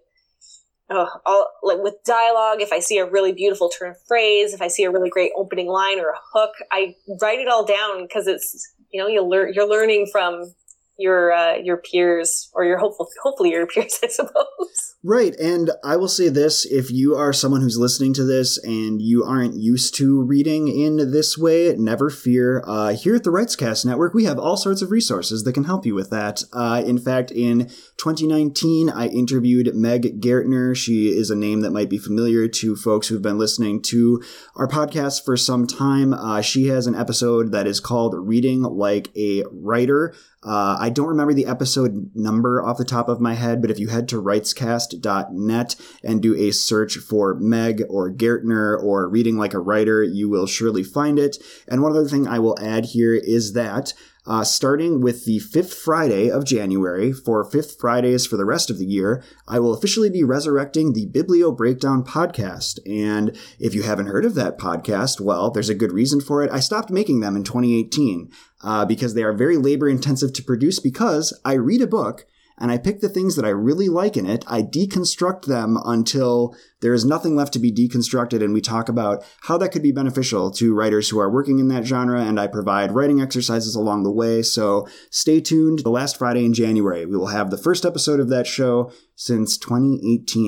with dialogue. If I see a really beautiful turn of phrase, if I see a really great opening line or a hook, I write it all down because it's, you're learning from your peers, or your hopefully your peers, I suppose. Right. And I will say this, if you are someone who's listening to this and you aren't used to reading in this way, never fear. Here at the Writescast Network, we have all sorts of resources that can help you with that. In fact, in 2019, I interviewed Meg Gertner. She is a name that might be familiar to folks who've been listening to our podcast for some time. She has an episode that is called Reading Like a Writer. I don't remember the episode number off the top of my head, but if you head to writescast.net and do a search for Meg or Gertner or Reading Like a Writer, you will surely find it. And one other thing I will add here is that starting with the 5th Friday of January, for 5th Fridays for the rest of the year, I will officially be resurrecting the Biblio Breakdown podcast. And if you haven't heard of that podcast, well, there's a good reason for it. I stopped making them in 2018 because they are very labor-intensive to produce, because I read a book and I pick the things that I really like in it. I deconstruct them until there is nothing left to be deconstructed, and we talk about how that could be beneficial to writers who are working in that genre, and I provide writing exercises along the way. So stay tuned. The last Friday in January, we will have the first episode of that show since 2018.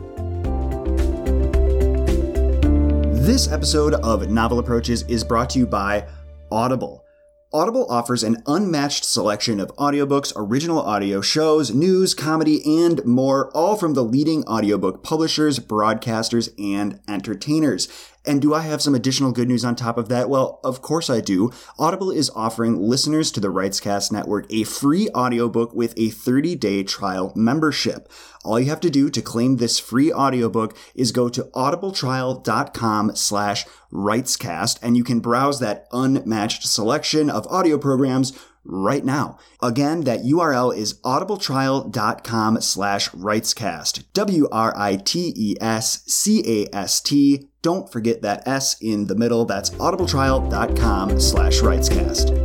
This episode of Novel Approaches is brought to you by Audible. Audible offers an unmatched selection of audiobooks, original audio shows, news, comedy, and more, all from the leading audiobook publishers, broadcasters, and entertainers. And do I have some additional good news on top of that? Well, of course I do. Audible is offering listeners to the Writescast Network a free audiobook with a 30-day trial membership. All you have to do to claim this free audiobook is go to audibletrial.com/writescast, and you can browse that unmatched selection of audio programs right now. Again, that URL is audibletrial.com/writescast. WRITESCAST. Don't forget that S in the middle. That's audibletrial.com/writescast.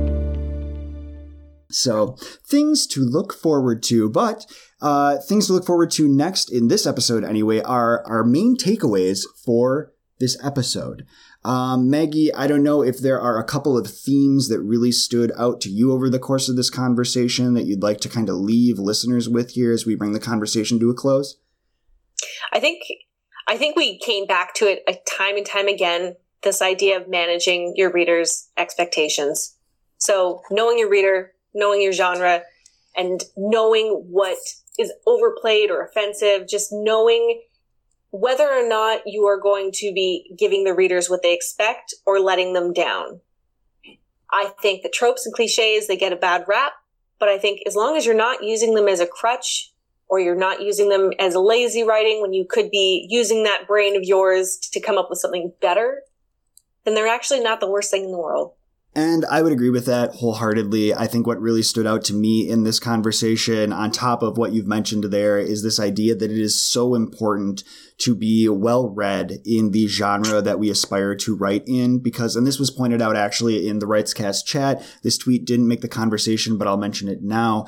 So, things to look forward to, but things to look forward to next in this episode anyway are our main takeaways for this episode. Maggie, I don't know if there are a couple of themes that really stood out to you over the course of this conversation that you'd like to kind of leave listeners with here as we bring the conversation to a close? I think we came back to it time and time again, this idea of managing your reader's expectations. So knowing your reader, knowing your genre, and knowing what is overplayed or offensive, just knowing whether or not you are going to be giving the readers what they expect or letting them down. I think that tropes and cliches, they get a bad rap, but I think as long as you're not using them as a crutch or you're not using them as a lazy writing when you could be using that brain of yours to come up with something better, then they're actually not the worst thing in the world. And I would agree with that wholeheartedly. I think what really stood out to me in this conversation, on top of what you've mentioned there, is this idea that it is so important to be well-read in the genre that we aspire to write in, because, and this was pointed out actually in the WritesCast chat, this tweet didn't make the conversation, but I'll mention it now.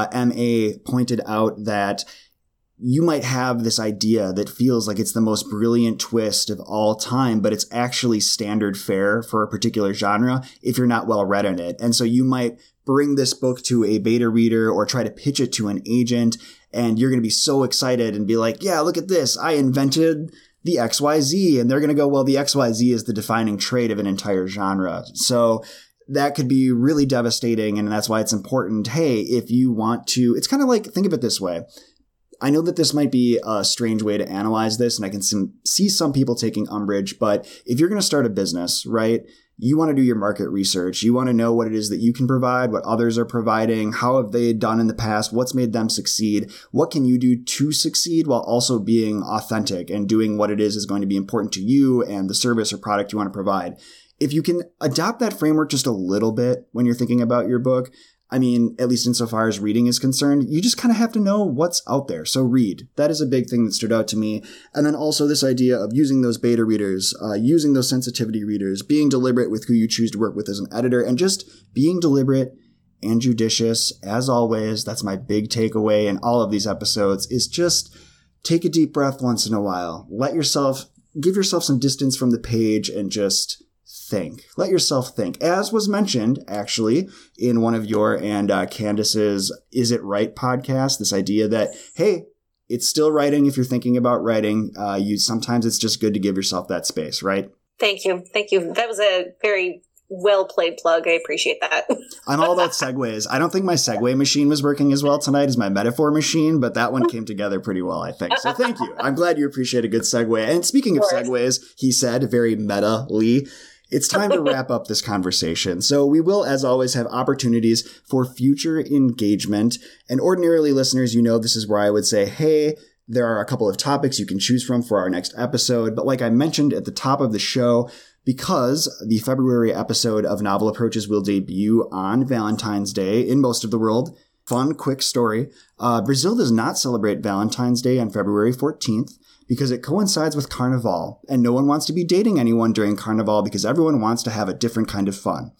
MA pointed out that you might have this idea that feels like it's the most brilliant twist of all time, but it's actually standard fare for a particular genre if you're not well read in it. And so you might bring this book to a beta reader or try to pitch it to an agent, and you're going to be so excited and be like, yeah, look at this. I invented the XYZ. And they're going to go, well, the XYZ is the defining trait of an entire genre. So that could be really devastating. And that's why it's important. Hey, if you want to, it's kind of like, think of it this way. I know that this might be a strange way to analyze this, and I can see some people taking umbrage, but if you're going to start a business, right, you want to do your market research. You want to know what it is that you can provide, what others are providing, how have they done in the past, what's made them succeed, what can you do to succeed while also being authentic and doing what it is going to be important to you and the service or product you want to provide. If you can adopt that framework just a little bit when you're thinking about your book, I mean, at least insofar as reading is concerned, you just kind of have to know what's out there. So read. That is a big thing that stood out to me. And then also this idea of using those beta readers, using those sensitivity readers, being deliberate with who you choose to work with as an editor, and just being deliberate and judicious. As always, that's my big takeaway in all of these episodes, is just take a deep breath once in a while. Give yourself some distance from the page and just think. Let yourself think. As was mentioned, actually, in one of your and Candace's Is It Right podcast, this idea that, hey, it's still writing if you're thinking about writing. Sometimes it's just good to give yourself that space, right? Thank you. Thank you. That was a very well-played plug. I appreciate that. I'm all about segues. I don't think my segue machine was working as well tonight as my metaphor machine, but that one came together pretty well, I think. So thank you. I'm glad you appreciate a good segue. And speaking of segues, he said, very meta-ly, it's time to wrap up this conversation. So we will, as always, have opportunities for future engagement. And ordinarily, listeners, you know, this is where I would say, hey, there are a couple of topics you can choose from for our next episode. But like I mentioned at the top of the show, because the February episode of Novel Approaches will debut on Valentine's Day in most of the world. Fun, quick story. Brazil does not celebrate Valentine's Day on February 14th. Because it coincides with Carnival, and no one wants to be dating anyone during Carnival because everyone wants to have a different kind of fun.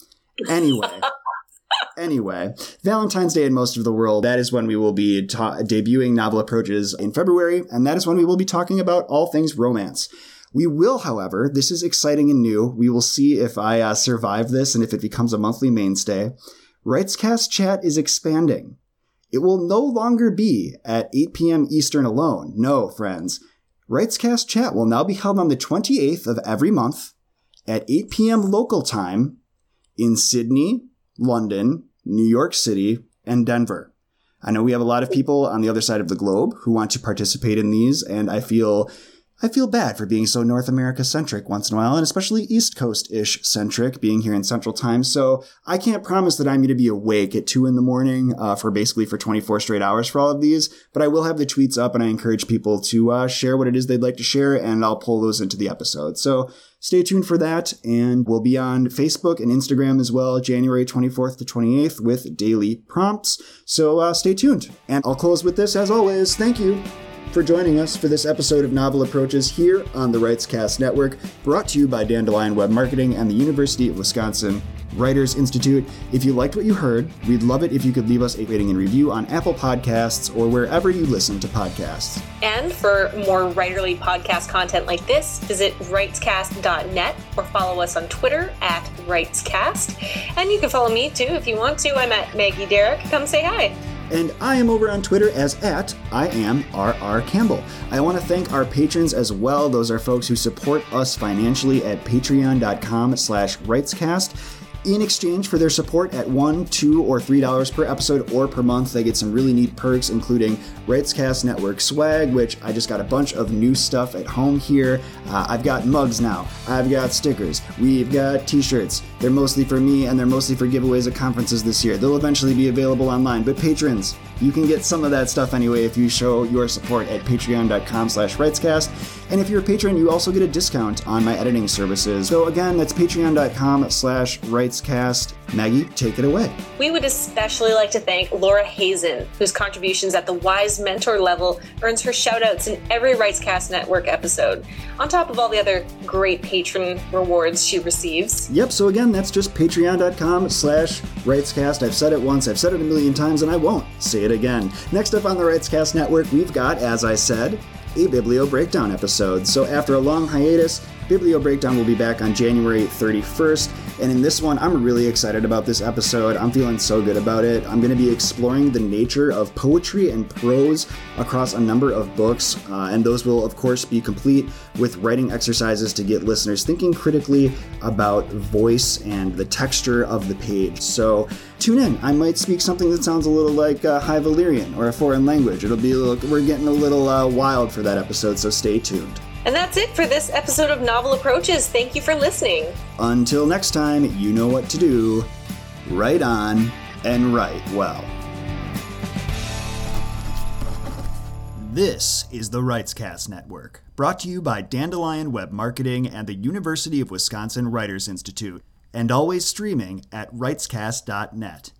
Anyway, Valentine's Day in most of the world, that is when we will be debuting Novel Approaches in February, and that is when we will be talking about all things romance. We will, however, this is exciting and new, we will see if I survive this and if it becomes a monthly mainstay. WritesCast Chat is expanding. It will no longer be at 8 p.m. Eastern alone. No, friends. WritesCast Chat will now be held on the 28th of every month at 8 p.m. local time in Sydney, London, New York City, and Denver. I know we have a lot of people on the other side of the globe who want to participate in these, and I feel bad for being so North America-centric once in a while, and especially East Coast-ish centric, being here in Central Time. So I can't promise that I'm going to be awake at 2 a.m. for 24 straight hours for all of these, but I will have the tweets up, and I encourage people to share what it is they'd like to share, and I'll pull those into the episode. So stay tuned for that, and we'll be on Facebook and Instagram as well, January 24th to 28th with daily prompts. So stay tuned. And I'll close with this, as always. Thank you for joining us for this episode of Novel Approaches here on the WritesCast Network, brought to you by Dandelion Web Marketing and the University of Wisconsin Writers Institute. If you liked what you heard, we'd love it if you could leave us a rating and review on Apple Podcasts or wherever you listen to podcasts. And for more writerly podcast content like this, visit writescast.net or follow us on Twitter @WritesCast. And you can follow me too if you want to. I'm at Maggie Derrick. Come say hi. And I am over on Twitter as @IamRRCampbell. I want to thank our patrons as well. Those are folks who support us financially at patreon.com/writescast. In exchange for their support at $1, $2, or $3 per episode or per month, they get some really neat perks, including Writescast Network swag, which I just got a bunch of new stuff at home here. I've got mugs now. I've got stickers. We've got t-shirts. They're mostly for me, and they're mostly for giveaways at conferences this year. They'll eventually be available online, but patrons, you can get some of that stuff anyway if you show your support at patreon.com/writescast. And if you're a patron, you also get a discount on my editing services. So again, that's patreon.com/writescast. Maggie, take it away. We would especially like to thank Laura Hazen, whose contributions at the Wise Mentor level earns her shout-outs in every Writescast Network episode, on top of all the other great patron rewards she receives. Yep, so again, that's just patreon.com/writescast. I've said it once, I've said it a million times, and I won't say it again. Next up on the Writescast Network, we've got, as I said, a Biblio Breakdown episode. So after a long hiatus, Biblio Breakdown will be back on January 31st, and in this one, I'm really excited about this episode. I'm feeling so good about it. I'm going to be exploring the nature of poetry and prose across a number of books, and those will, of course, be complete with writing exercises to get listeners thinking critically about voice and the texture of the page. So tune in. I might speak something that sounds a little like High Valyrian or a foreign language. We're getting a little wild for that episode, so stay tuned. And that's it for this episode of Novel Approaches. Thank you for listening. Until next time, you know what to do. Write on and write well. This is the Writescast Network, brought to you by Dandelion Web Marketing and the University of Wisconsin Writers Institute, and always streaming at writescast.net.